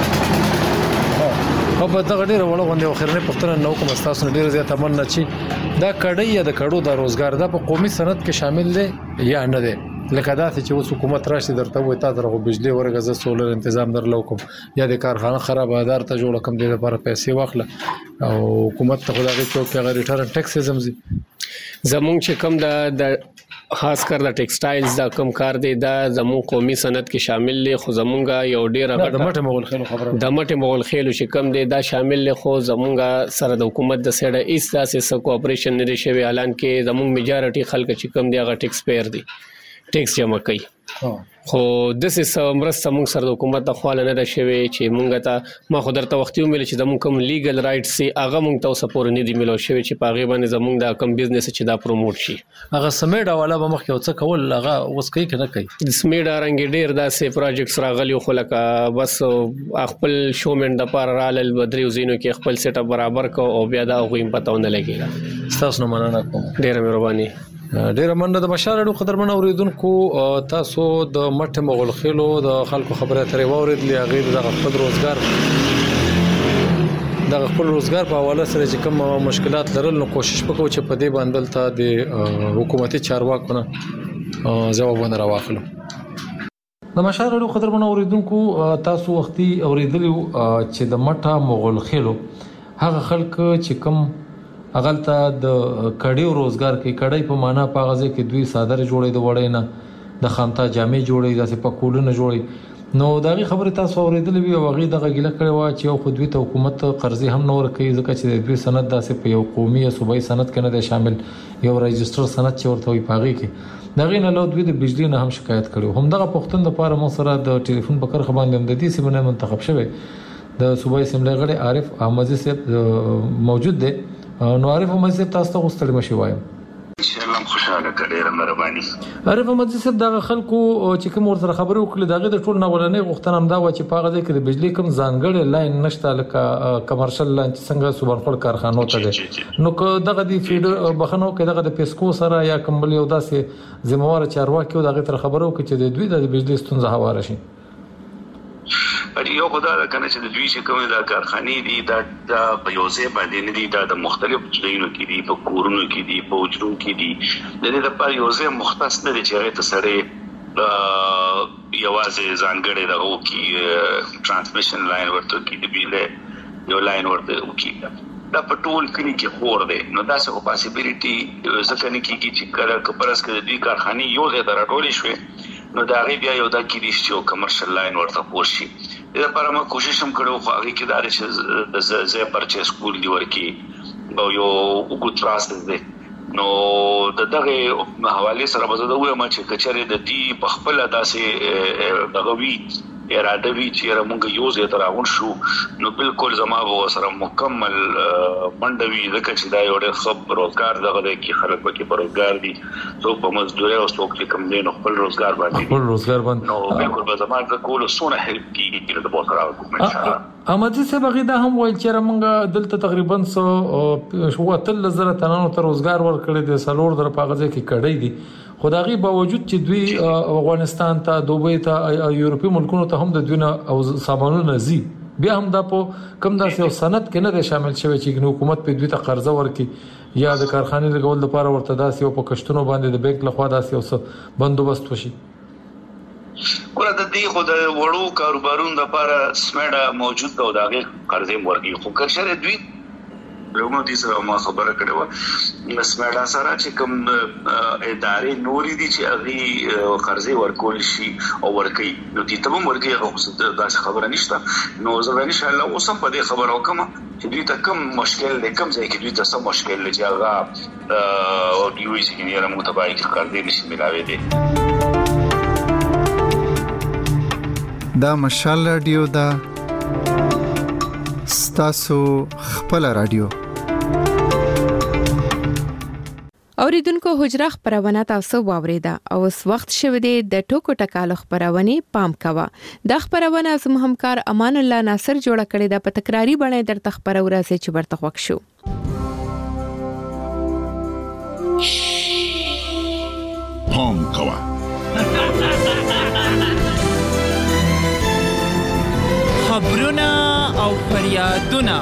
او په دغه ډیره وړه غونډه اخرنه پښتنه نو کوم تاسو ډیره زیات تمنا چی دا کډی یا د کډو د روزګار د په قومي صنعت کې شامل دي یا نه دي لکه دا چې اوس حکومت راشي درته وي تاسو غو بجلی ورغزه سولر تنظیم درلو کوم یا د کارخانه خرابادار ته جوړ کم دي لپاره پیسې واخله او حکومت ته خدای ته کې غیر ریټرن ټیکس زمزي زمونږ چې کم د خاص کر د ټیکسټایلز دا کم کار دی دا زمون قومي صنعت کې شامل دي خو زمونږه یو ډیره د مټه مغول خېلو خبره د مټه مغول خېلو چې کم دی دا شامل دي خو زمونږه سره د حکومت د سره ایستاسه کوآپریشن نه شوی اعلان کې زمونږ میجارټي خلک چې کم دی هغه ټیکس پیر دي ټیکس جمع کوي خو د څه مرسته موږ سره د حکومت د خوا نه ده شوی چې موږ ته ما خو درته وختي ویل چې زموږ کوم لیګل رائټس سي هغه موږ ته اوسه پورې نه دي ملو شوی چې په هغې باندې زموږ د کوم بزنس چې دا پروموټ شي. هغه سمیډه والا به مخکې څه کول هغه اوس کوي که نه کوي؟ د سمیډه رنګې ډېر داسې پروجیکټس راغلي خو لکه بس خپل شومن دپاره رالل به دریو ځایونو کې خپل سیټ اپ برابر کړو او بیا د هغوی هم پته ونه لګېږي. ستاسو نه مننه کوم. ډېره مهرباني. ډیره مننه د مشال اډو قدرمن اوریدونکو. تاسو د مټ مغول خېلو د خلکو خبره ترې واوریدلې هغه د خپل روزګار په حواله سره چې کوم مشکلات لرل نو کوشش وکړو چې په دې باندې ته د حکومتي چارواکو نه ځوابونه راواخلو. د مشال اډو قدرمن اوریدونکو تاسو وختي اوریدلو چې د مټ مغول خېلو هغه خلک چې کوم اغلطه د کډیو روزګار کې کډای په معنا په غزه کې دوی صادر جوړې د وړې نه د خامتا جامې جوړې داسې په کولونه جوړې نو داغي خبره تاسو اوریدلې وي او غي دغه ګیله کړي وا چې یو خودوي ته حکومت قرضې هم نور کوي ځکه چې دوی سند داسې په یو قومي یا صوبایي سند کې نه شامل یو ريجستره سند چې ورته وي پاغي کې دغه نه لو دوی د بجلی نه هم شکایت کړي هم دغه پښتون لپاره مو سره د ټلیفون په کرخه باندې د دې سیمه منتخب شوی د صوبایي اسمبلی غړي عارف احمدي صاحب موجود دی. نو عارف احمدي صاحب تاسو ته غوښتل مشي وایم. ان شاء الله خوشاله کړئ مهرباني. عارف احمدي صاحب دغه خلکو چې کوم ورته خبرو وکړي دغه د ټول ناولنې غوښتنه هم دا و چې په هغه کې د بجلی کوم ځانګړی لاین نشته لکه کمرشل لاین چې څنګه سوبرخور کارخانو ته ده نو که دغه دی فیډر بخنو کې دغه د پیسکو سره یا کوم بل یو داسې ذمہوار چارواکي دغه تر خبرو کې چې د دوی د بجلی ستونزه هواره شي. یو خدای دا کنه چې د دوی چې کومه د کارخانې دي دا په یو ځای باندې نه دي دا د مختلف ځایونو کې دي په کورونو کې دي په وجرو کې دي د دې لپاره یو ځای مختص نه دي چې هغه ته سره یوازې ځانګړي دغه کې ترانسمیشن لاین ورته کې دی بیل یو لاین ورته کې دا په ټول کلی کې خور دی نو دا څه پاسیبিলিټي ځکه نه کیږي چې کله کپرس کې د دوی کارخانې یو ځای درټولې شوې نو دا غي بیا یو د کېدی شو کمرشل لاین ورته پورشي دا لپاره ما کوشش هم کړو خو هغه کې دا چې زه پرچې سکول دی ورکی او یو وګت پروسس دی نو دغه حواله سره بزده وایم چې کچره د دې په خپل داسې دغه وی اراده وی چې موږ یو ځای تراون شو نو بالکل زما به سره مکمل منډوي ځکه چې دا یو ډېر ښه روزګار دغه کې خلک پکې په روزګار دي څوک په مزدوري او څوک چې کم دي نو خپل روزګار باندې نو بالکل به زما د کول سونه هیلپ کیږي د بوسره حکومت احمدي صاحب غي دا هم وایي چې موږ دلته تقریبا شو تل زره تنانو ته روزګار ورکړي د سلور در په غزه کې کړي دي خدایي باوجود چې دوی افغانستان ته دوبۍ ته یورپی ملکونو ته هم د دوی او سامانونه زی بیا هم دا په کم داسې یو سند کې نه شامل شوی چې حکومت په دوی ته قرضه ورکړي یا د کارخانې لګول لپاره ورته داسې او په کشتونو باندې د بانک لخوا داسې او بندوبست وشي. ګوره د دې خو د وړو کاروبارونو لپاره سمېډه موجود ده او دا غي قرضې ورکړي خو کله دوی لومو دي سره ما خبره کړې و سمېډا سره چې کوم ادارې نورې دي چې هغه قرضې ورکول شي او ورکي نو دي ته ورکي هغه د خبره نشته نو زه ان شاء الله اوسم په دې خبره وکم چې دوی ته کوم مشکل دی کوم ځای کې دوی ته څه مشکل دی چې هغه او دوی چې نه رمو تبعي قرضې نشي ملاوي دي. دا مشال رادیو دا ستاسو خپل رادیو اوریدونکو حجره خبرونه تاسو واوریده او اس وخت شوه د ټوکو ټکالو خبرونه پام کوا د خبرونه زم همکار امان الله ناصر جوړ کړی د په تکراری باندې در تخبر اوراسه چې برته وښ شو. پام کوا خبرونه او فریادونه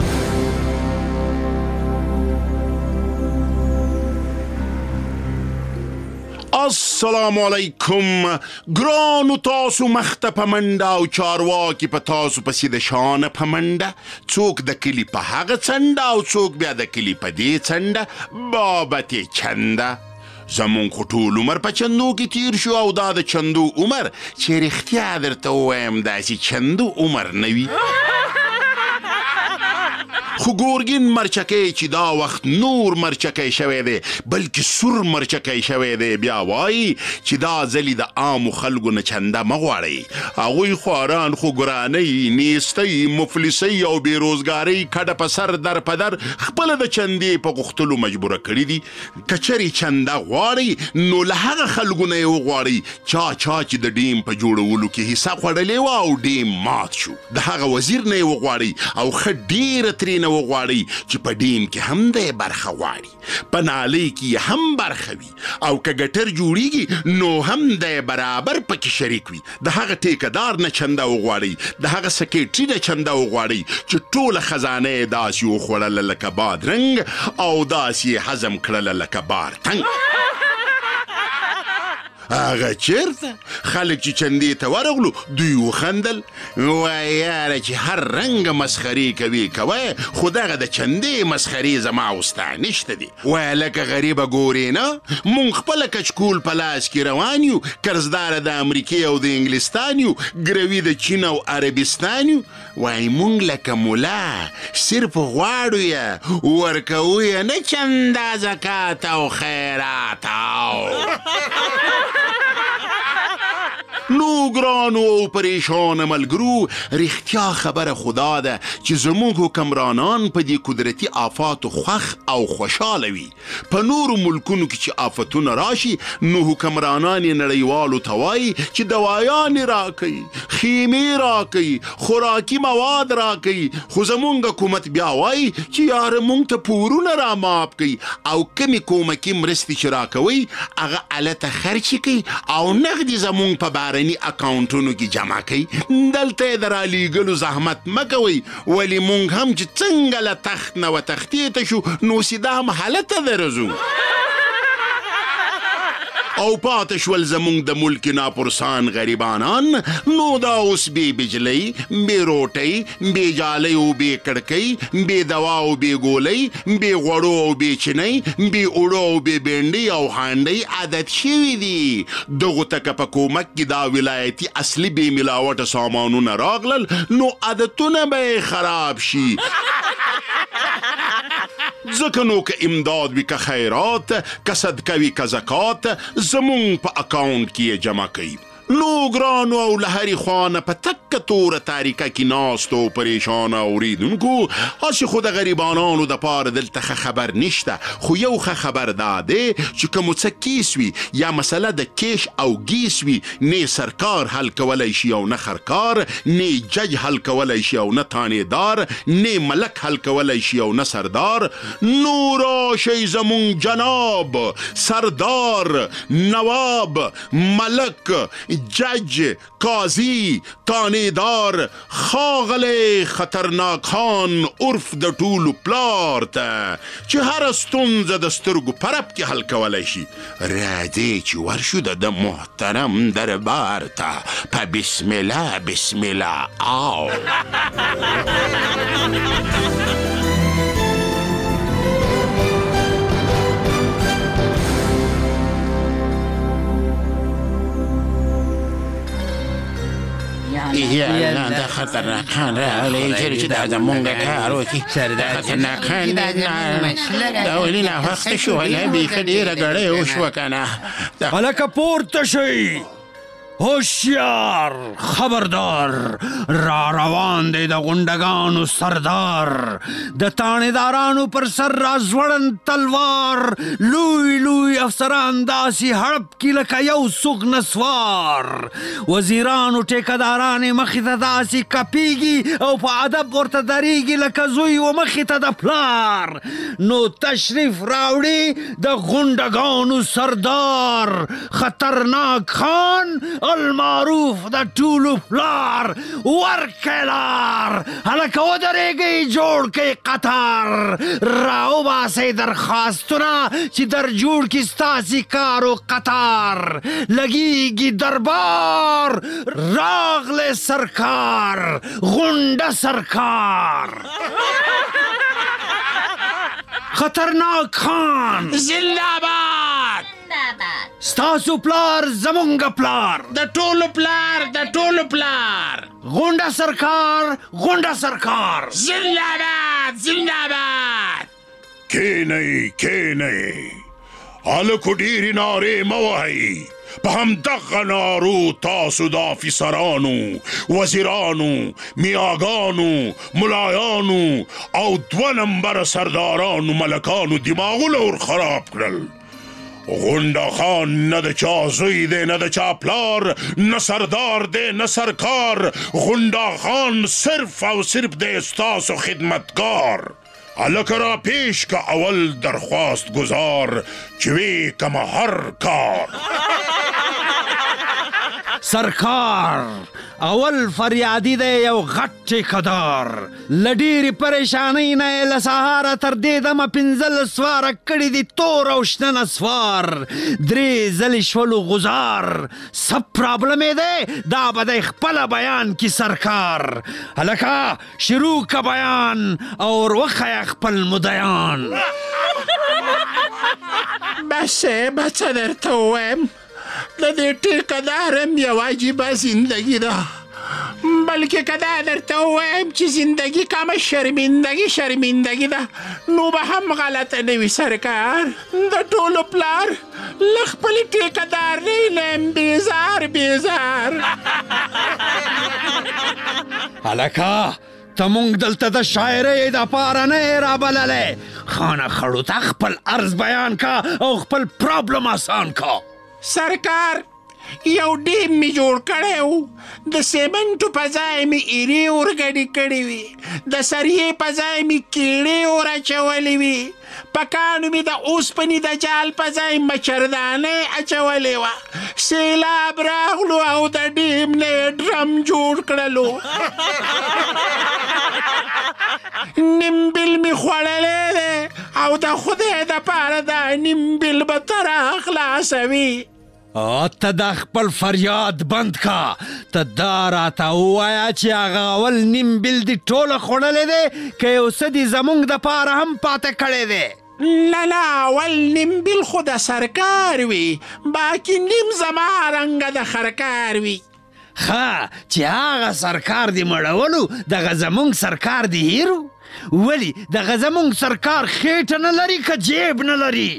السلام علیکم ګرانو تاسو مخته پمنډه او چارواکي په تاسو پسې د شان پمنډه څوک د کلی په هغه څنډه او څوک بیا د کلی په دې څنډه بابتې چنده زمون خو ټول عمر په چندو کې تیر شو او دا د چندو عمر چې رښتیا درته ووایم داسې چندو عمر نه وي خو ګورګین مرچکی چې دا وخت نور مرچکی شوی دی بلکې سور مرچکی شوی دی بیا وایي چې دا ځلې د عامو خلکو نه چنده مه غواړئ هغوی خواران خو ګرانۍ نیستۍ مفلسۍ او بېروزګارۍ کډه په سر در په در خپله د چندې په غوښتلو مجبوره کړي دي که چرې چنده غواړئ نو له هغه خلکو نه یې وغواړئ چا چې د ډیم په جوړولو کې حصه خوړلې وه او ډیم مات شو د هغه وزیر نه یې وغواړئ او ښه ډېره ترېنه وغواړئ چې په ډیم کې هم دی برخه غواړي په نالۍ کې یې هم برخه وي او که ګټر جوړیږي نو هم دی برابر پکې شریک وي د هغه ټیکهدار نه چنده وغواړئ د هغه سکیټري نه چنده وغواړئ چې ټوله خزانه یې داسې وخوړله لکه بادرنګ او داسې یې هضم کړله لکه بارتنګ هغه چیرته خلک چې چندې ته ورغلو دوی وخندل وایي یاره چې هر رنګه مسخرې کوي کوه خو دغه د چندې مسخرې زما او ستا نشته دي وایه لکه غریبه ګورې نه مونږ خپله کچکول په لاس کې روان یو قرضداره د امریکې او د انګلستان یو ګروي د چین او عربستان یو وایي مونږ لکه ملا صرف غواړو یې ورکوو یې نه چنده زکات او خیرات نو ګرانو او پریشان ملګرو رښتیا خبره خدا ده چې زموږ حکمرانان په دې قدرتي آفاتو خوښ او خوشحاله وي په نورو ملکونو کې چې آفتونه راشي نو حکمرانان یې نړیوالو ته وایي چې دوایانې راکوي خیمې راکوي خوراکي مواد راکوي خو زموږ حکومت بیا وایي چې یاره موږ ته پورونه را معاف کوي او کمې کومکي مرستې چې راکوي هغه الته خرچې کوي او نغدي زموږ په باره اکاونټونو کې جمع کوي دلته یې د رالیږلو زحمت مه کوئ ولې مونږ هم چې څنګه له تخت نه وتښتېته شو نو سیده هم هلته درځو او پاتې شول زموږ د ملک ناپرسان غریبانان نو دا اوس بې بجلۍ بې روټۍ بې جالۍ او بې کړکۍ بې دوا او بې ګولۍ بې غوړو او بې چینۍ بې اوړو او بې بینډۍ او هانډۍ عادت شوي دي دغو ته که په کومک کې دا ولایتي اصلي بې ملاوټه سامانونه راغلل نو عادتونه به یې خراب شي ځکه نو که امداد وي که خیرات که صدقه وي که زکات زمونږ په اکاونټ کې یې جمع کوي نو ګرانو او له هرې خوا نه په تکه توره تاریکه کې ناستو پریشانه اورېدونکو هسې خو د غریبانانو دپاره دلته ښه خبر نشته خو یو ښه خبر دا دی چې که مو څه کیس وي یا مسله د کیش او ګیس وي نه سرکار حل کولی شي او نه خرکار نه جج حل کولی شي او نه تانیدار نه ملک حل کولی شي او نه سردار نو راشئ زمونږ جناب سردار نواب ملک جج قاضی تانیدار ښاغلی خطرناک خان عرف د ټولو پلار ته چې هره ستونزه د سترګو پرب کې حل کولی شي راځئ چې ورشو د محترم دربار ته په بسم الله بسم الله آو یا دا خطرناک خان راغلی چې دا زمونږ کار وکړي دا خطرناک خان دا ولې ناوخته شو هله بیخي ډېره ګړۍ وشوه که نه هلکه پورته شئ هوشیار خبردار را روان دی د غونډګانو سردار د تانیدارانو پر سر را ځوړند تلوار لوی لوی افسران داسې هړپ کي لکه یو سوک نسوار وزیرانو ټیکهدارانې مخې ته داسې کپیږي او په ادب ورته درېږي لکه زوی و مخې ته د پلار نو تشریف راوړي د غونډګانو سردار خطرناک خان المعروف د ټولو پلار ورکلار هلکه ودرېږئ جوړ کئ قطار راوباسئ درخواستونه چې در جوړ کړي ستاسې کار و قطار لګیږي دربار راغلی سرکار غونډه سرکار خطرناک خان زنده‌باد ستاسو پلار زمونږ پلار د ټولو پلار د ټولو پلار غونډه سرکار غونډه سرکار زنده‌باد زنده‌باد. کینئ هلکو ډېرې نارې مه وهئ. په همدغه نارو تاسو د افیسرانو، وزیرانو، میاګانو، ملایانو او 2 نمبره سردارانو ملکانو دماغونه ور خراب کړل. غونډه خان نه د چا زوی دی، نه د چا پلار، نه سردار دی، نه سرکار. غونډه خان صرف او صرف دی ستاسو خدمتګار. هلکه را پیش که اول درخواست گزار چې وی کمه هر کار. سرکار اول فریادی دی یو غټ ټیکدار. له ډېرې پریشانۍ نه یې له سهاره تر دې دمه 15 سواره کړي دي تور او شنه نسوار. 3 ځلې شولو غزار. سب پرابلم یې دی دا به دی خپله بیان کی سرکار. هلکه شروع که بیان او وښیه خپل مدیان. بسه څه درته ووایم، د دې ټیکدارم یو عجیبه زندگی ده. بلکې که دا درته ووایم چې زندگی کمه شرمندگی ده نو به هم غلطه نه وي سرکار. د ټولو پلار له خپلې ټیکدارۍ نه یم بیزار. هلکه ته مونږ دلته د شاعرۍ دپاره نه یې رابللی. خانه خړو ته خپل عرض بیان کا او خپل پرابلم آسان کا. سرکار یو ډیم می جوړ کړی و، د سیمنټو په ځای می ایرې ورګډې کړې وي، د سریې په ځای می کیړې ور اچولې وي، په کاڼو می د اوسپنې د جال په ځای مچردانې اچولې وه. سیلاب راغلو او د ډیم نه یې ډرم جوړ کړلو. نیم بیل می خوړلی دی او د خدای دپاره دا نیم بیل به تر خلاصوي. ته دا خپل فریاد بند کا. ته دا راته ووایه چې هغه اول نیم بیل دې ټوله خوړلی دی که یو څه دې زموږ دپاره هم پاته کړی دی؟ نه اول نیم بیل خو د سرکار وي، باقي نیم زما رنګه د خرکار وي. ښه چې هغه سرکار دې مړولو دغه زموږ سرکار دې هیرو؟ ولی دغه زموږ سرکار خېټه نه لري که جیب نه لري؟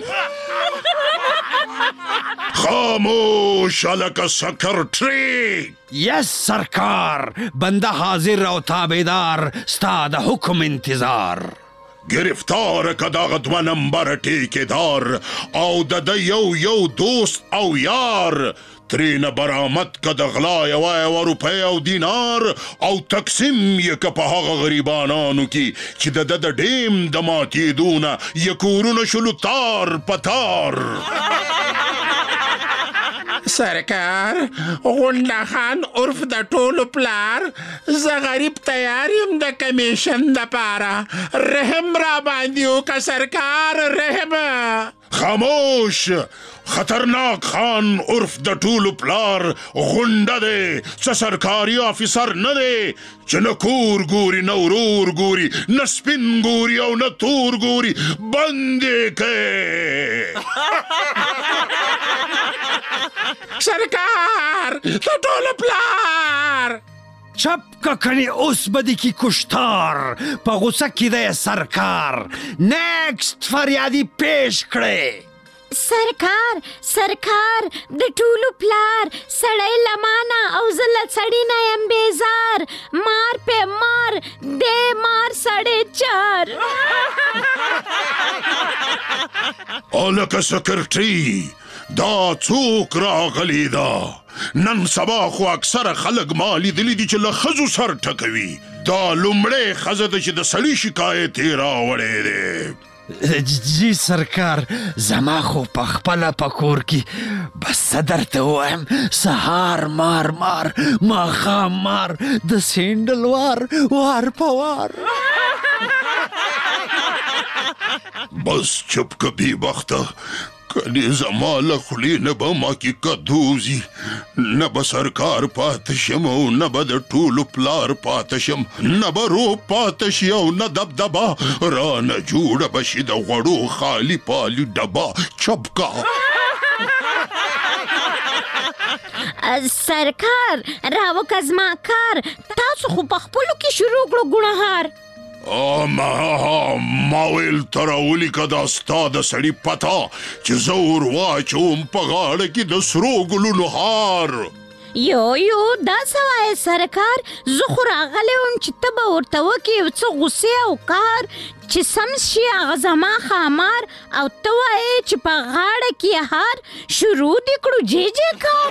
خاموش هلکه سکرټري. یس سرکار بنده حاضر او تابعدار ستا د حکم انتظار. گرفتار که دغه 2 نمبره ټیکدار او د ده یو دوست او یار. ترینه برآمد که د غلا 1 روپۍ او دینار او تقسیم یې که په هغه غریبانانو کې چې د ده د ډیم د ماتېدو نه یې کورونه شلو تار په تار. سرکار غونډه خان عرف د ټولو پلار، زه غریب تیار یم د کمیشن دپاره. رحم را باندې وکړه سرکار رحم. خاموش خطرناک خان عرف د ټولو پلار غونډه دی، څه سرکاري افیسر نه دی چې نه کور ګوري نه ورور ګوري نه سپین ګوري او نه تور ګوري. بند یې کړې سرکار د ټولو پلار. چپ که کنی اوس بدی کی کشتار. په غوسه کې دی سرکار. نیکسٹ فریادی پیش کړئ. سرکار د ټولو پلار، سړی لمانه او زه له سړي نه یم بیزار. مار پې مار دی مار سړی چار. هلکه سکرټري دا څوک راغلی ده؟ نن سبا خو اکثره خلک ما لیدلی دي چې له ښځو سر ټکوي. دا لومړی ښځه ده چې د سړي شکایت یې راوړی دی. جی سرکار زما خو په خپله په کور کې بس څه درته ووایم، سهار مار ماښام مار د سینډل وار په وار. بس چپ که بې بخته، کنې زما له خولې نه به ماکې کدوزي، نه به سرکار پاته شم او نه به د ټولو پلار پاته شم، نه به روب پاته شي او نه دبدبه رانه جوړه به شي د غوړو خالي پالي ډبه. چپ کا سرکار راوک زما کار تاسو خو په خپلو کې شروع کړو ګناهار ما ویل ته راولیکه دا ستا د سړي پته چې زه ور واچوم په غاړه کې د سرو ګلونو هار یو دا سوای سرکار زه خو راغلی وم چې ته به ورته وکړې یو څه غوسې او کار چې سم شي هغه زما ښامار او ته وایې چې په غاړه کې هار شروع دې کړو جې کار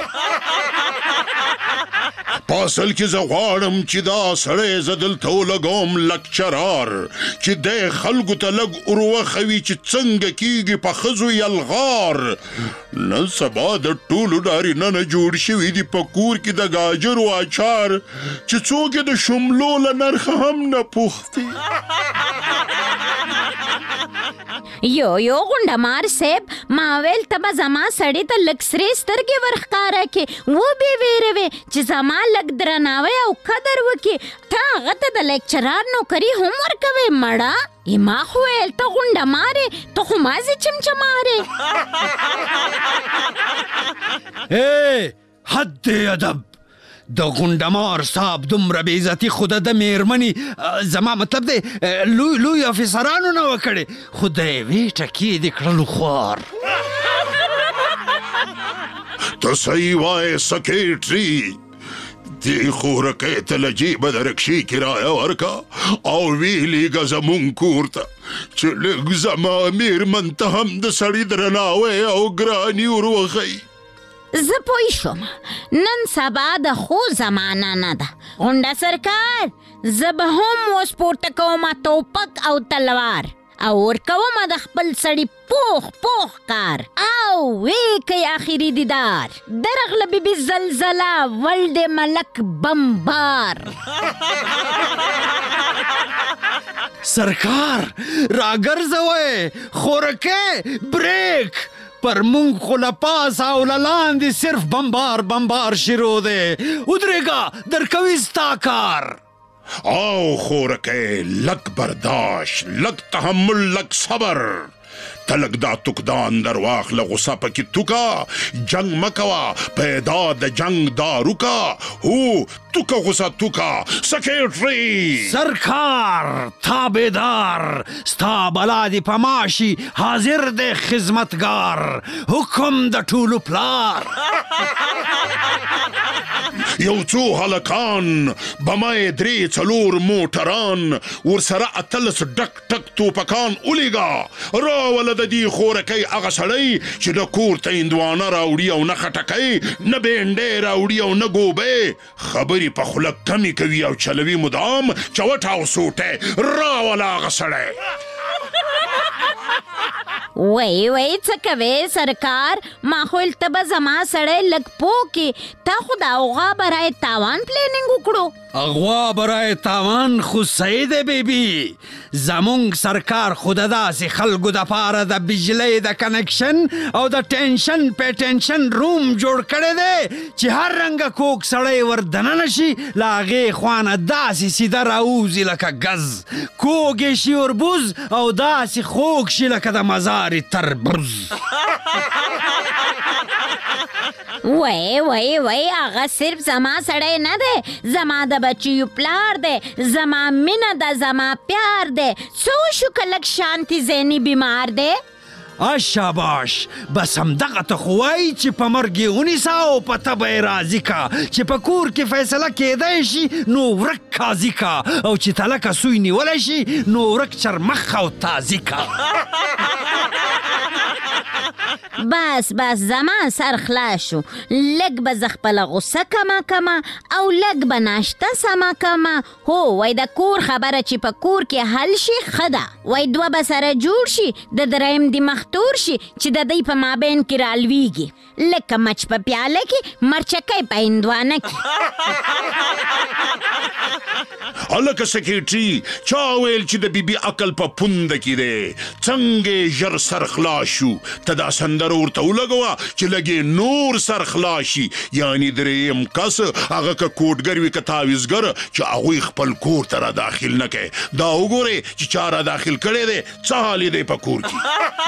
په اصل کې زه غواړم چې دا سړی زه دلته ولګوم لکچرار چې دی خلکو ته لږ وروخوي چې څنګه کیږي په ښځو یلغار نن سبا د ټولو نارینه نه جوړ شوي دي په کور کې د ګاجرو اچار چې څوک یې د شملو له نرخه هم نه پوښتي یو غونډمار صاحب ما ویل ته به زما سړي ته لږ سرې سترګې ورښکاره کړې و بې ویرې وې چې زما لږ درناوی او قدر وکړي ته هغه ته د لیکچرار نوکري هم ورکوې مړه ما خو ویل ته غونډمارې ته خو مازې چمچمارې حد ادب د غونډمار صاحب دومره بې عزتي خو د میرمنې زما مطلب دی لوی افیسرانو نه وکړې خو د یوې ټکې د کړلو خوار ته صحیح وایې سکریټري دې خورکۍ ته له جیبه د رکشې کرایه ورکه او ویلېږه زمونږ کور ته چې لږ زما میرمن ته هم د سړي درناوی او ګراني وروښیي زه پوه شوم نن سبا د خو زمانه نه ده غونډه سرکار زه به هم اوس پورته کومه توپک او تلوار او ورکومه د خپل سړي پوخ کار او وی کوي آخري دیدار درغله بیبي زلزله ولد ملک بمبار سرکار راګرځوئ خورکې بریک پر مونږ خو له پاسه او له لاندې صرف بمبار شروع دی ودرېږه درکوي ستا کار او خورکۍ لږ برداشت لږ تحمل لږ صبر ته لږ دا توکدان در واخله غصه پکې توکه جنګ مه کوه پیدا د جنګ دارو که هو توکه غصه توکه سکریټري سرکار تابعدار ستا بلا دې په ماشي حاضر دی خدمتګار حکم د ټولو پلار یو څو هلکان بمای درې څلور موټران ورسره اتلس ډک ټک توپکان ولیږه راوله د دې خورکۍ هغه سړی چې د کور ته هندوانه راوړي او نه خټکۍ نه بینډۍ راوړي او نه ګوبۍ خبرې په خوله کمې کوي او چلوي مدام چوټ او سوټی راوله هغه سړی وای څه کوې سرکار ما خو ته به زما سړی لږ پوه کې تا خو د اغوا برای تاوان پلیننګ وکړو اغوا برای تاوان خو صحیح دی بیبي زمونږ سرکار خو د داسې خلکو دپاره د بجلۍ د کنکشن او د ټینشن پیټنشن روم جوړ کړی دی چې هر رنګه کوک سړی ور دننه شي له هغې خوانه داسې سیده راوځي لکه ګز کوږ یې شي وربوز او داسې خوږ شي لکه د مزارې تربوز وای هغه صرف زما سړی نه دی زما د بچیو پلار دی زما مینه ده زما پیار دی څه وشو که لږ شانتي ذهني بیمار دی شاباش بس همدغه ته خو وایي چې په مرګ یې ونیسه او په تبه یې راضي که چې په کور کې فیصله کیدی شي نو ورک قاضي که او چې تلکه سوی نیولی شي نو ورک چرمخ او تازي که بس زما سر خلاص شو لږ به زه خپله غصه کمه او لږ به ناشته سمه کمه هو وای د کور خبره چې په کور کې حل شي ښه ده وای دوه به سره جوړ شي د دریم دې مختور شي چې د دوی په مابین کې رالویږي لکه مچ په پیاله کې مرچکی په هندوانه کې هلکه سکریټري چا ویل چې د بیبي عقل په پونده کې دی څنګه ژر سر خلاص شو ته دا سندره ورته ولګوه چې لږې نور سر خلاص شي. یعنې درېیم کس هغه که کوټګر وي که تعویزګر چې هغوی خپل کور ته را داخل نه کوي. دا وګورئ چې چا را داخل کړی دی څه حال دی په کور کې.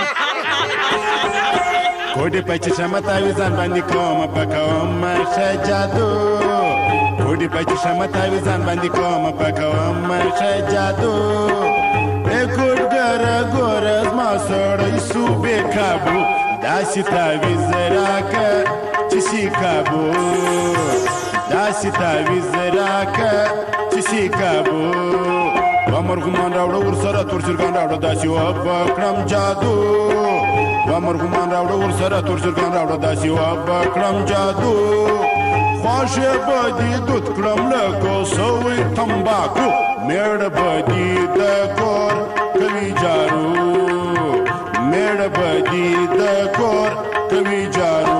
کوډې په چشمه تعویزان باندې کومه پکومه ښه جادو کوډې په چشمه تعویزان باندې کومه پکومه ښه جادو کوډګره ګوره زما سړی سو بې کابو داسې تعویز راکه چې شي کابو داسې تعویز راکه چې شي کابو ومرغمان راوړه ورسره تور چرګان راوړه داسې وبکړم جادو ومرغمان راوړه ورسره تور چرګان راوړه داسې وبکړم جادو خواښې به دې دود کړم لکه سوی تمباکو میړه به دې د کور کوي جارو میړه به دې د کور کوي جارو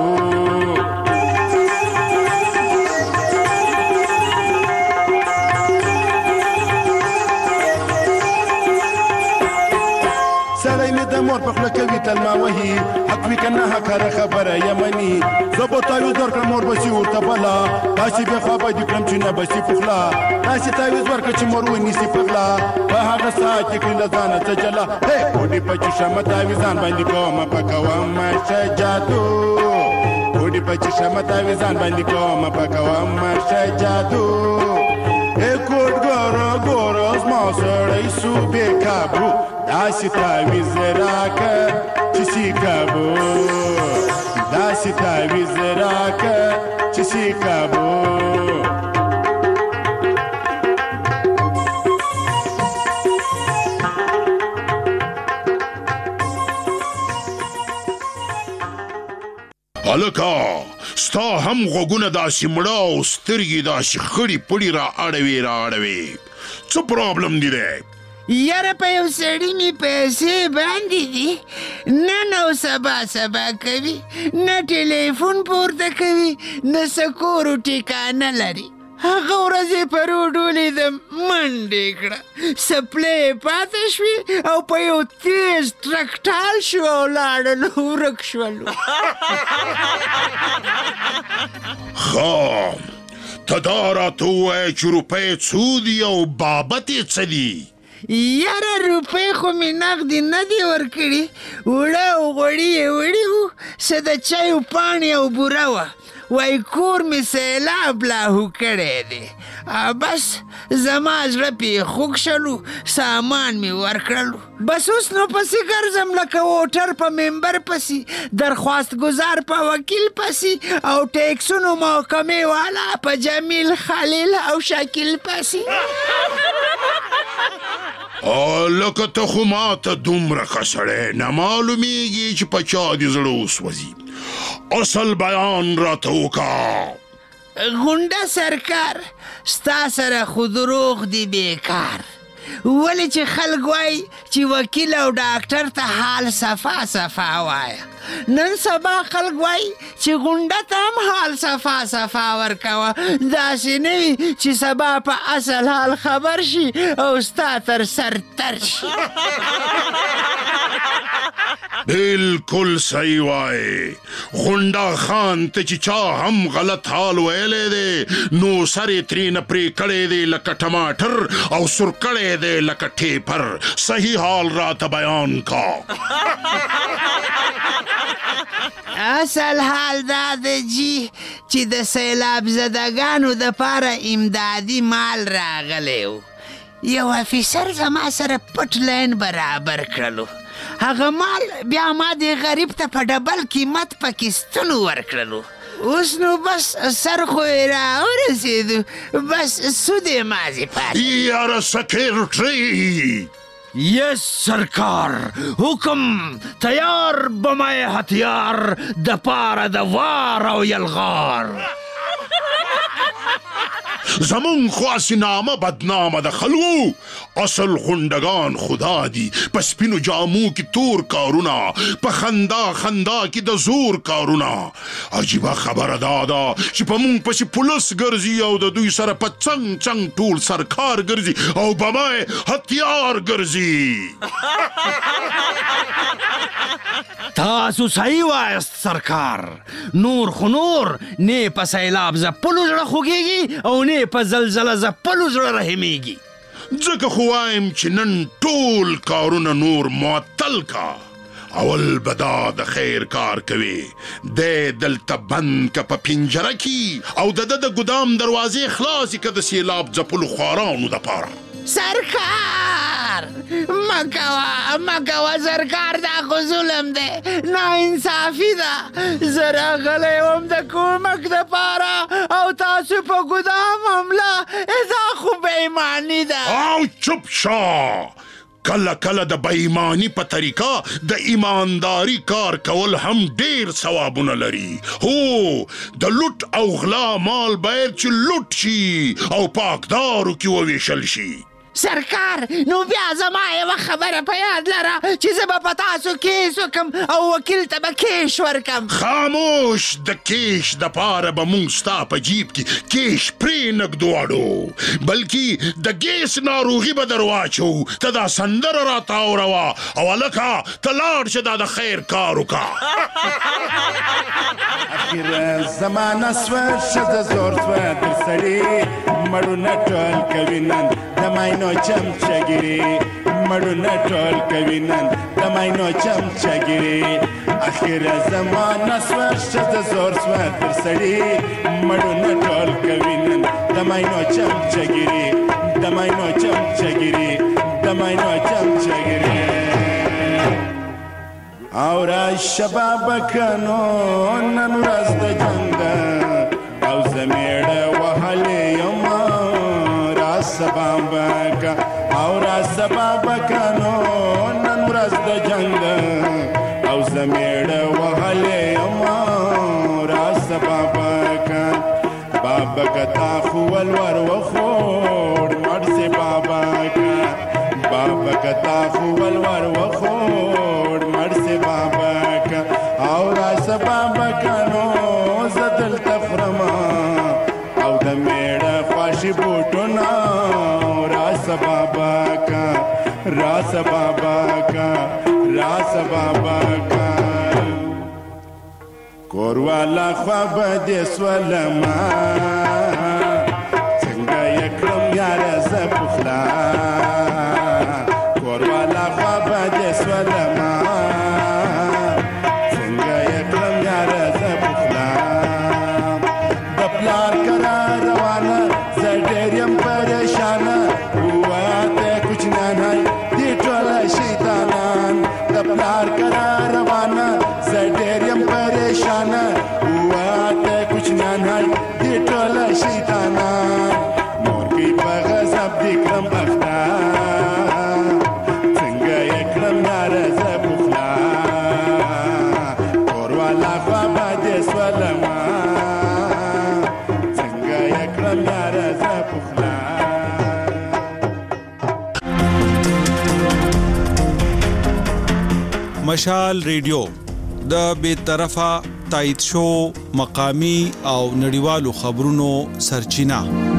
سړی مې د مور په خوله کوي تل ما وهي حق وي که نه حقاره خبره یمني زه به تعویز درکړم مور به شي ورته بله داسې بې خوا به دې کړم چې نه به شي پخلا داسې تعویز ورکړه چې مور ونیسي پغلا په هغه ساعت کې کړي له ځانه څه جلا کوډې په چشمه تعویزان باندې کومه پکومه ښه جادو کوډې په چشمه تعویزان باندې کومه پکومه ښه جادو کوډګره ګوره زما سړی سو بې کابو داسې تعویز راکه چې شي کابو داسې تعویز راکه چې شي کابو هلکه ستا هم غوږونه داسې مړه او سترګې داسې خړې پړې را اړوې څه پرابلم دی دی؟ یاره په یو سړي مې پیسې باندې دي نن او سبا کوي نه ټلیفون پورته کوي نه څه کور و ټیکانه لري. هغه ورځ یې په روډ ولیدم منډې کړه سپلې پاته شوې او په یو تیز ټرک ټال شو او لاړل ورک شولو. ښه ته دا راته ووایه چې روپۍ څو دي او بابت یې څه دي؟ یاره روپۍ خو مې نغدې نه دي ورکړي وړه او غوړي یې وړي وو څه د چایو پاڼې او بوره وه وای کور مې سیلاب لاهو کړی دی بس زما زړه پې خوږ شلو سامان مې ورکړلو بس اوس نو پسې ګرځم لکه ووټر په ممبر پسې درخواست گزار په وکیل پسې او ټیکسونو محکمې والا په جمیل خلیل او شکیل پسې. لکه ته خو ماته دومره ښه سړی نه معلومیږي چې په چا دې زړه وسوځي. اصل بیان راته وکړه. غونډه سرکار ستا سره خو دروغ دی بیکار ولې چې خلک وایي چې وکیل او ډاکټر ته حال صفا وایه نن سبا خلک وایي چې غونډه ته هم حال صفا ورکوه داسې نه وي چې سبا په اصل حال خبر شي او ستا تر سر تر شي. بالکل صحیح وایي غونډه خان ته چې چا هم غلط حال ویلی دی نو سر یې ترېنه پرې کړی دی لکه ټماټر او سور کړی دی لکه ټیپر. صحیح حال راته بیان کا. اصل حال دا دی جی چې د سیلاب زدګانو دپاره امدادي مال راغلی و یو افیسر زما سره پټ لاین برابر کړلو هغه مال بیا ما دې غریب ته په ډبل قیمت پاکستانو ورکړلو اوس نو بس سر خو یې راورسېدو بس سود یې مازې پاتې. یاره سکرټري یس سرکار حکم تیار بمای هتیار د پاره د وار او یلغار. زمون خاصی نامه بدنامه د خلکو اصل غونډگان خدا دي په سپینو جامو کې تور کارونه په خندا کې د زور کارونه عجیبه خبره دا ده چې په مونږ پسې پولیس ګرځي او د دوی سره په څنګ ټول سرکار ګرځي او بمای هتیار ګرځي تاسو صحیح وایست سرکار نور خو نور نه په سیلاب زپلو زړه خوږیږي او نه په زلزله زپلو زړه رحمیږي ځکه خو وایم چې نن ټول کارونه نور معطل کا اول بدا د خیر کار کوي د دلته بند که په پنجره کې او د ګدام دروازې خلاصې که د سیلاب ځپلو خوارانو دپاره سرکار مکوه سرکار دا خو ظلم دی ناانصافي ده زه راغلی وم د کومک دپاره او تاسو په ګدام حمله دا خو بېایماني ده او چپ شه کله د بېایماني په طریقه د ایمانداري کار کول هم ډیر ثوابونه لري هو د لوټ او غلا مال باید چې لوټ شي او پاکدارو کې وویشل شي سرکار نو بیا زما یوه خبره په یاد لره چې زه به په تاسو کیس وکم او وکیل ته به کیش ورکم خاموش د کیش دپاره به مونږ ستا په جیب کې کیش پرې نږدو اړو بلکې د ګیس ناروغي به در واچو ته دا سندره راته اوروه او هلکه ته لاړ شه دا د خیر کار وکړه اخر زمانه سوه ښځه زور سوه در سړي مړونه ټول کوي نن د ماینو چمچګیري مړونه ټول کوي نن د ماینو چمچګیري اخر زمانه سوه ښځه زور سوه در سړي مړونه ټول کوي نن د ماینو چمچګیري د ماینو چمچګیري د ماینو چمچګیري او را شباب کنو نن ورځ د جنګ او زمیړه وهلې یم را سباب کا او را سباب کنو نن ورځ د جنګ او زمیړه وهلې یم را سباب کا بابا کتا خو ولور وخور مرسي بابا کا بابا کتا خو ولور وخور مرسي بابا کا او را سباب کنو زدل تخرما او د میړه خواشي بوټونه را سبابا کا را سبابا کا را سبابا کا کور والا خواب دې سولما څنګه یې کړم یاره زه پخلا کور والا خواب دې سولما څنګه یې کړم یاره زه پخلا د پلار کرار روانه زه ډېر یم پریشانه ووایه ته کوچنیان هی دې ټوله شیطانان د پلار کرار روانه زه ډېر یم پریشانه ووایه ته کوچنیان هی دې ټوله شیطانان مور کوي په غضب دې کړم اخته څنګه یې کړم یاره زه پخلا کور والا خوابه دې سولما څنګه یې کړم یاره زه پخلا مشال ریډیو د بیطرفه تایید شو مقامی او نړیوالو خبرونو سرچینه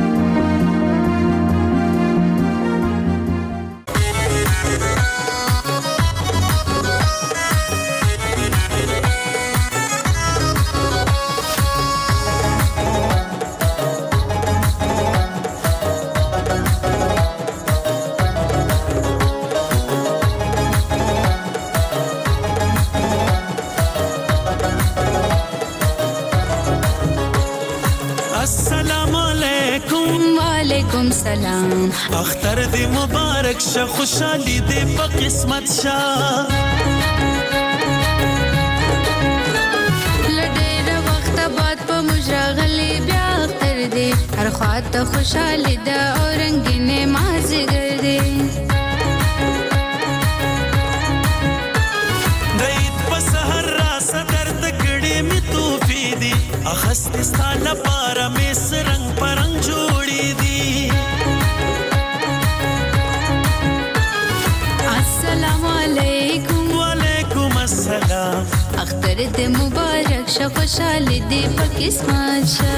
سلام اختر دې مبارک شه خوشالي دې په قسمت شه لډېر وخت بعد په مجرغلي بیا اختر دې هر خواته خوشالي ده او رنگینه مازیګر دې د عید په سحر را صدر د کړې می توفي دي اخست ستاله پاره مې سرنګ پرنګ جوړې اختر دې مبارک شه خوشاله دې په قسمت شه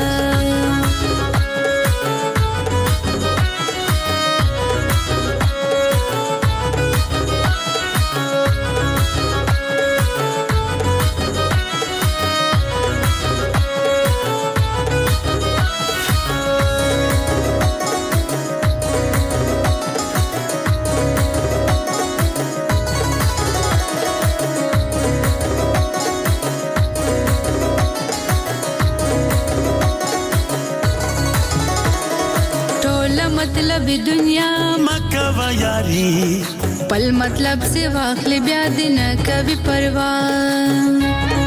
مطلب دنیا مکوا یاری پل مطلب سے واخل بیا دن کبھی پرواہ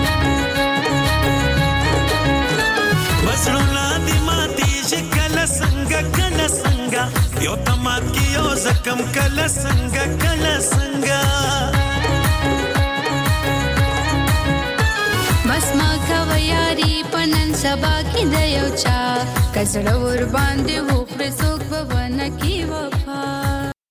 بسرونا دی ماتی کل سنگا یو تمات کی یو زکم کل سنگا بس ما کوا یاری پنن سبا کی د یو چا کزړه ور باندې وکړه څوک به ونه کی و